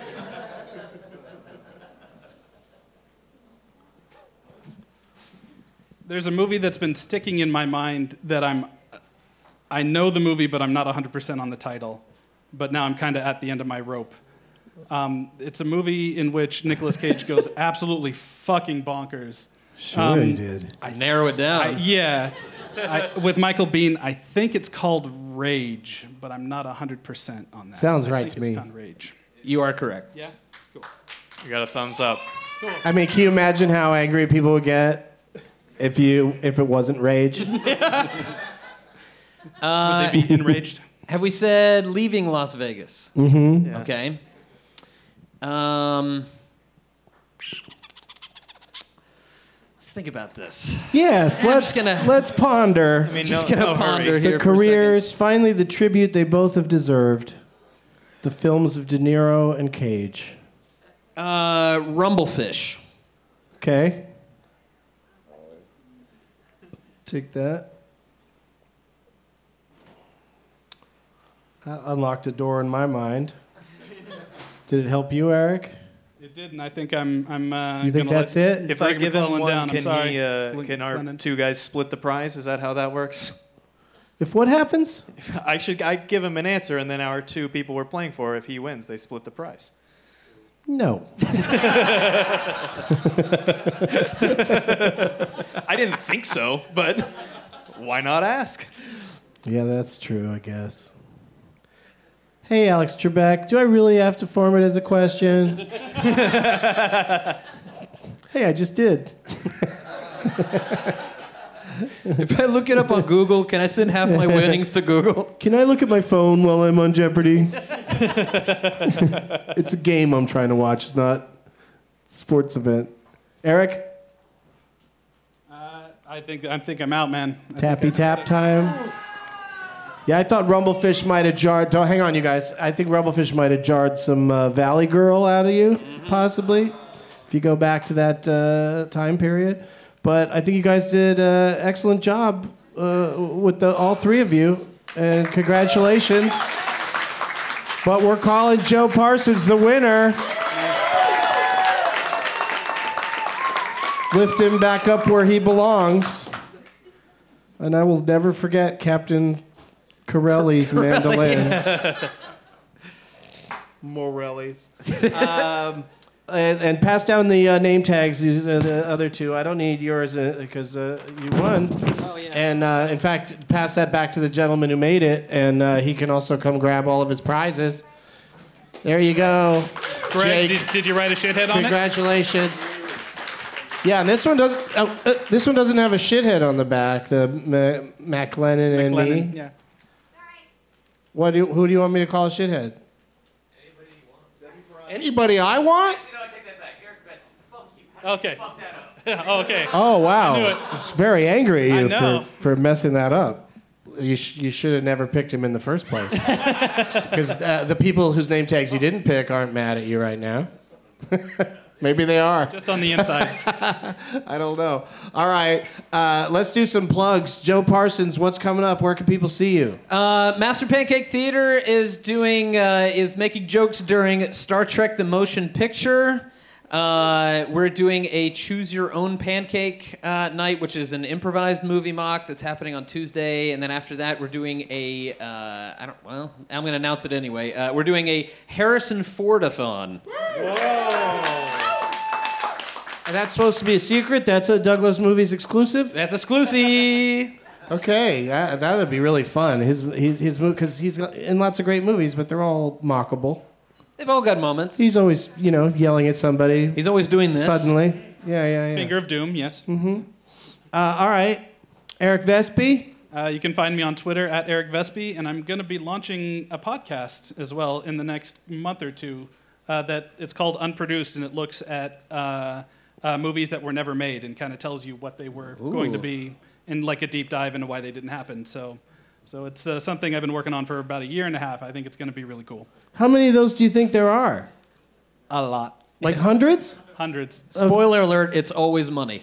There's a movie that's been sticking in my mind that I know the movie, but I'm not 100% on the title. But now I'm kind of at the end of my rope. It's a movie in which Nicolas Cage goes absolutely fucking bonkers. Sure he did. I narrow it down. With Michael Biehn, I think it's called Rage, but I'm not 100% on that. Sounds I right think to it's me. called Rage. You are correct. Yeah? Cool. You got a thumbs up. I mean, can you imagine how angry people would get if it wasn't Rage? Would they be enraged? Have we said Leaving Las Vegas? Mm-hmm. Yeah. Okay. Let's think about this. Yes, I'm let's just gonna- let's ponder I mean, Just no, gonna no ponder hurry. here. the for a second. careers, finally the tribute they both have deserved. The films of De Niro and Cage. Rumblefish. Okay. Take that. That unlocked a door in my mind. Did it help you, Eric? It did, and I think I'm You think gonna that's let it? If I Greg give him McClellan one, down. I'm sorry. can our Glennon. two guys split the prize? Is that how that works? If what happens? I give him an answer, and then our two people we're playing for, if he wins, they split the prize. No. I didn't think so, but why not ask? Yeah, that's true, I guess. Hey, Alex Trebek, do I really have to form it as a question? Hey, I just did. If I look it up on Google, can I send half my winnings to Google? Can I look at my phone while I'm on Jeopardy? It's a game I'm trying to watch. It's not a sports event. Eric? I think I'm out, man. Tappy tap time. Yeah, I thought Rumblefish might have jarred. Oh, hang on, you guys. I think Rumblefish might have jarred some Valley Girl out of you, possibly, if you go back to that time period. But I think you guys did an excellent job with all three of you, and congratulations. But we're calling Joe Parsons the winner. Lift him back up where he belongs. And I will never forget Captain Corelli's mandolin. Morelli's. And pass down the name tags, the other two. I don't need yours because you won. Oh, yeah. And in fact, pass that back to the gentleman who made it, and he can also come grab all of his prizes. There you go. Greg, Jake. did you write a shithead on it? Congratulations. Yeah, and this one doesn't. This one doesn't have a shithead on the back. The McLennan and me. McLennan, yeah. Who do you want me to call a shithead? Anybody I want? No, I take that back. Eric Okay. Okay. Oh, wow. I knew it. It's very angry at I you know. for messing that up. You should have never picked him in the first place. Because the people whose name tags you didn't pick aren't mad at you right now. Maybe they are. Just on the inside. I don't know. All right. Let's do some plugs. Joe Parsons, what's coming up? Where can people see you? Master Pancake Theater is making jokes during Star Trek: The Motion Picture. We're doing a Choose Your Own Pancake night, which is an improvised movie mock that's happening on Tuesday, and then after that, we're doing a I'm going to announce it anyway. We're doing a Harrison Ford-a-thon. Whoa! And that's supposed to be a secret? That's a Douglas Movies exclusive? That's exclusive. Okay, that would be really fun. His because he's in lots of great movies, but they're all mockable. They've all got moments. He's always, yelling at somebody. He's always doing this. Suddenly. Yeah. Finger of Doom, yes. Mm-hmm. All right. Eric Vespi? You can find me on Twitter at Eric Vespi, and I'm going to be launching a podcast as well in the next month or two that it's called Unproduced, and it looks at movies that were never made and kind of tells you what they were going to be in like a deep dive into why they didn't happen. So it's something I've been working on for about a year and a half. I think it's going to be really cool. How many of those do you think there are? A lot. Like hundreds? Hundreds. Spoiler alert, it's always money.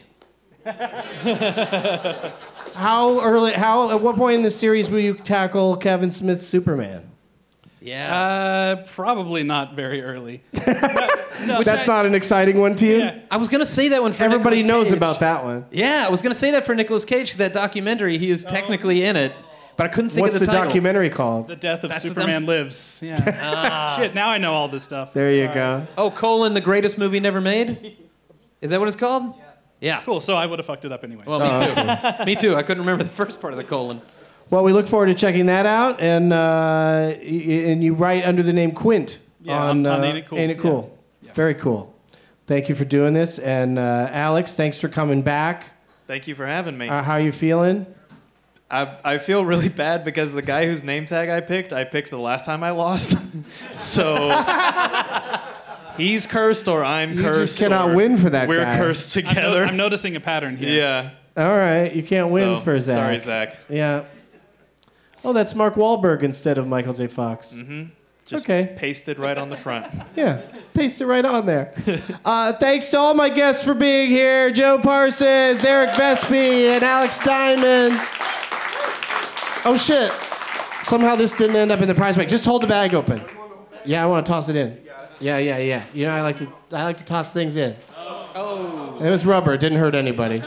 At what point in the series will you tackle Kevin Smith's Superman? Yeah. Probably not very early. That's not an exciting one to you? Yeah. I was going to say that one for Everybody Nicolas knows Cage. about that one. Yeah, I was going to say that for Nicolas Cage, 'cause that documentary, he is technically in it, but I couldn't think What's of the title. documentary called? The Death of That's- Superman Lives. Yeah. Shit, now I know all this stuff. There you go. Oh, the greatest movie never made? Is that what it's called? Yeah. Cool, so I would have fucked it up anyway. Well, me too. Me too. I couldn't remember the first part of the colon. Well, we look forward to checking that out, and you write under the name Quint on Ain't It Cool. Ain't It Cool? Yeah. Very cool. Thank you for doing this, and Alex, thanks for coming back. Thank you for having me. How you feeling? I feel really bad because the guy whose name tag I picked the last time I lost. So he's cursed or I'm cursed. You just cannot win for that we're guy. cursed together. I'm noticing a pattern here. Yeah. All right, you can't win So, for Zach. Sorry, Zach. Yeah. Oh, that's Mark Wahlberg instead of Michael J. Fox. Mm-hmm. Just okay. pasted right on the front. Yeah, paste it right on there. Thanks to all my guests for being here. Joe Parsons, Eric Vespi, and Alex Diamond. Oh, shit. Somehow this didn't end up in the prize bag. Just hold the bag open. Yeah, I want to toss it in. Yeah. You know, I like to toss things in. Oh. It was rubber. It didn't hurt anybody.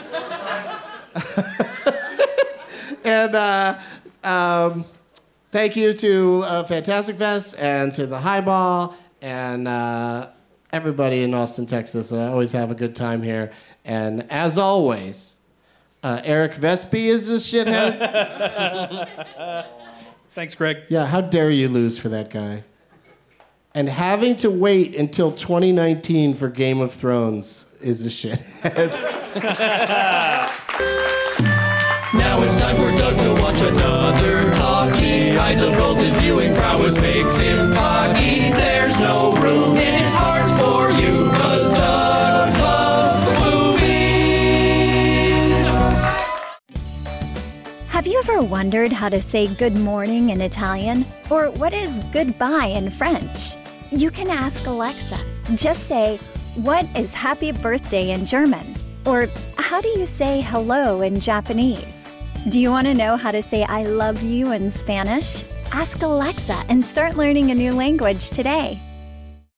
And thank you to Fantastic Fest and to the Highball and everybody in Austin, Texas. I always have a good time here. And as always, Eric Vespi is a shithead. Thanks, Greg. Yeah, how dare you lose for that guy? And having to wait until 2019 for Game of Thrones is a shithead. Now it's time for Doug to watch another talkie. Eyes of gold, his viewing prowess makes him cocky. There's no room in his heart for you, 'cause Doug loves movies. Have you ever wondered how to say good morning in Italian? Or what is goodbye in French? You can ask Alexa. Just say, what is happy birthday in German? Or how do you say hello in Japanese? Do you want to know how to say I love you in Spanish? Ask Alexa and start learning a new language today.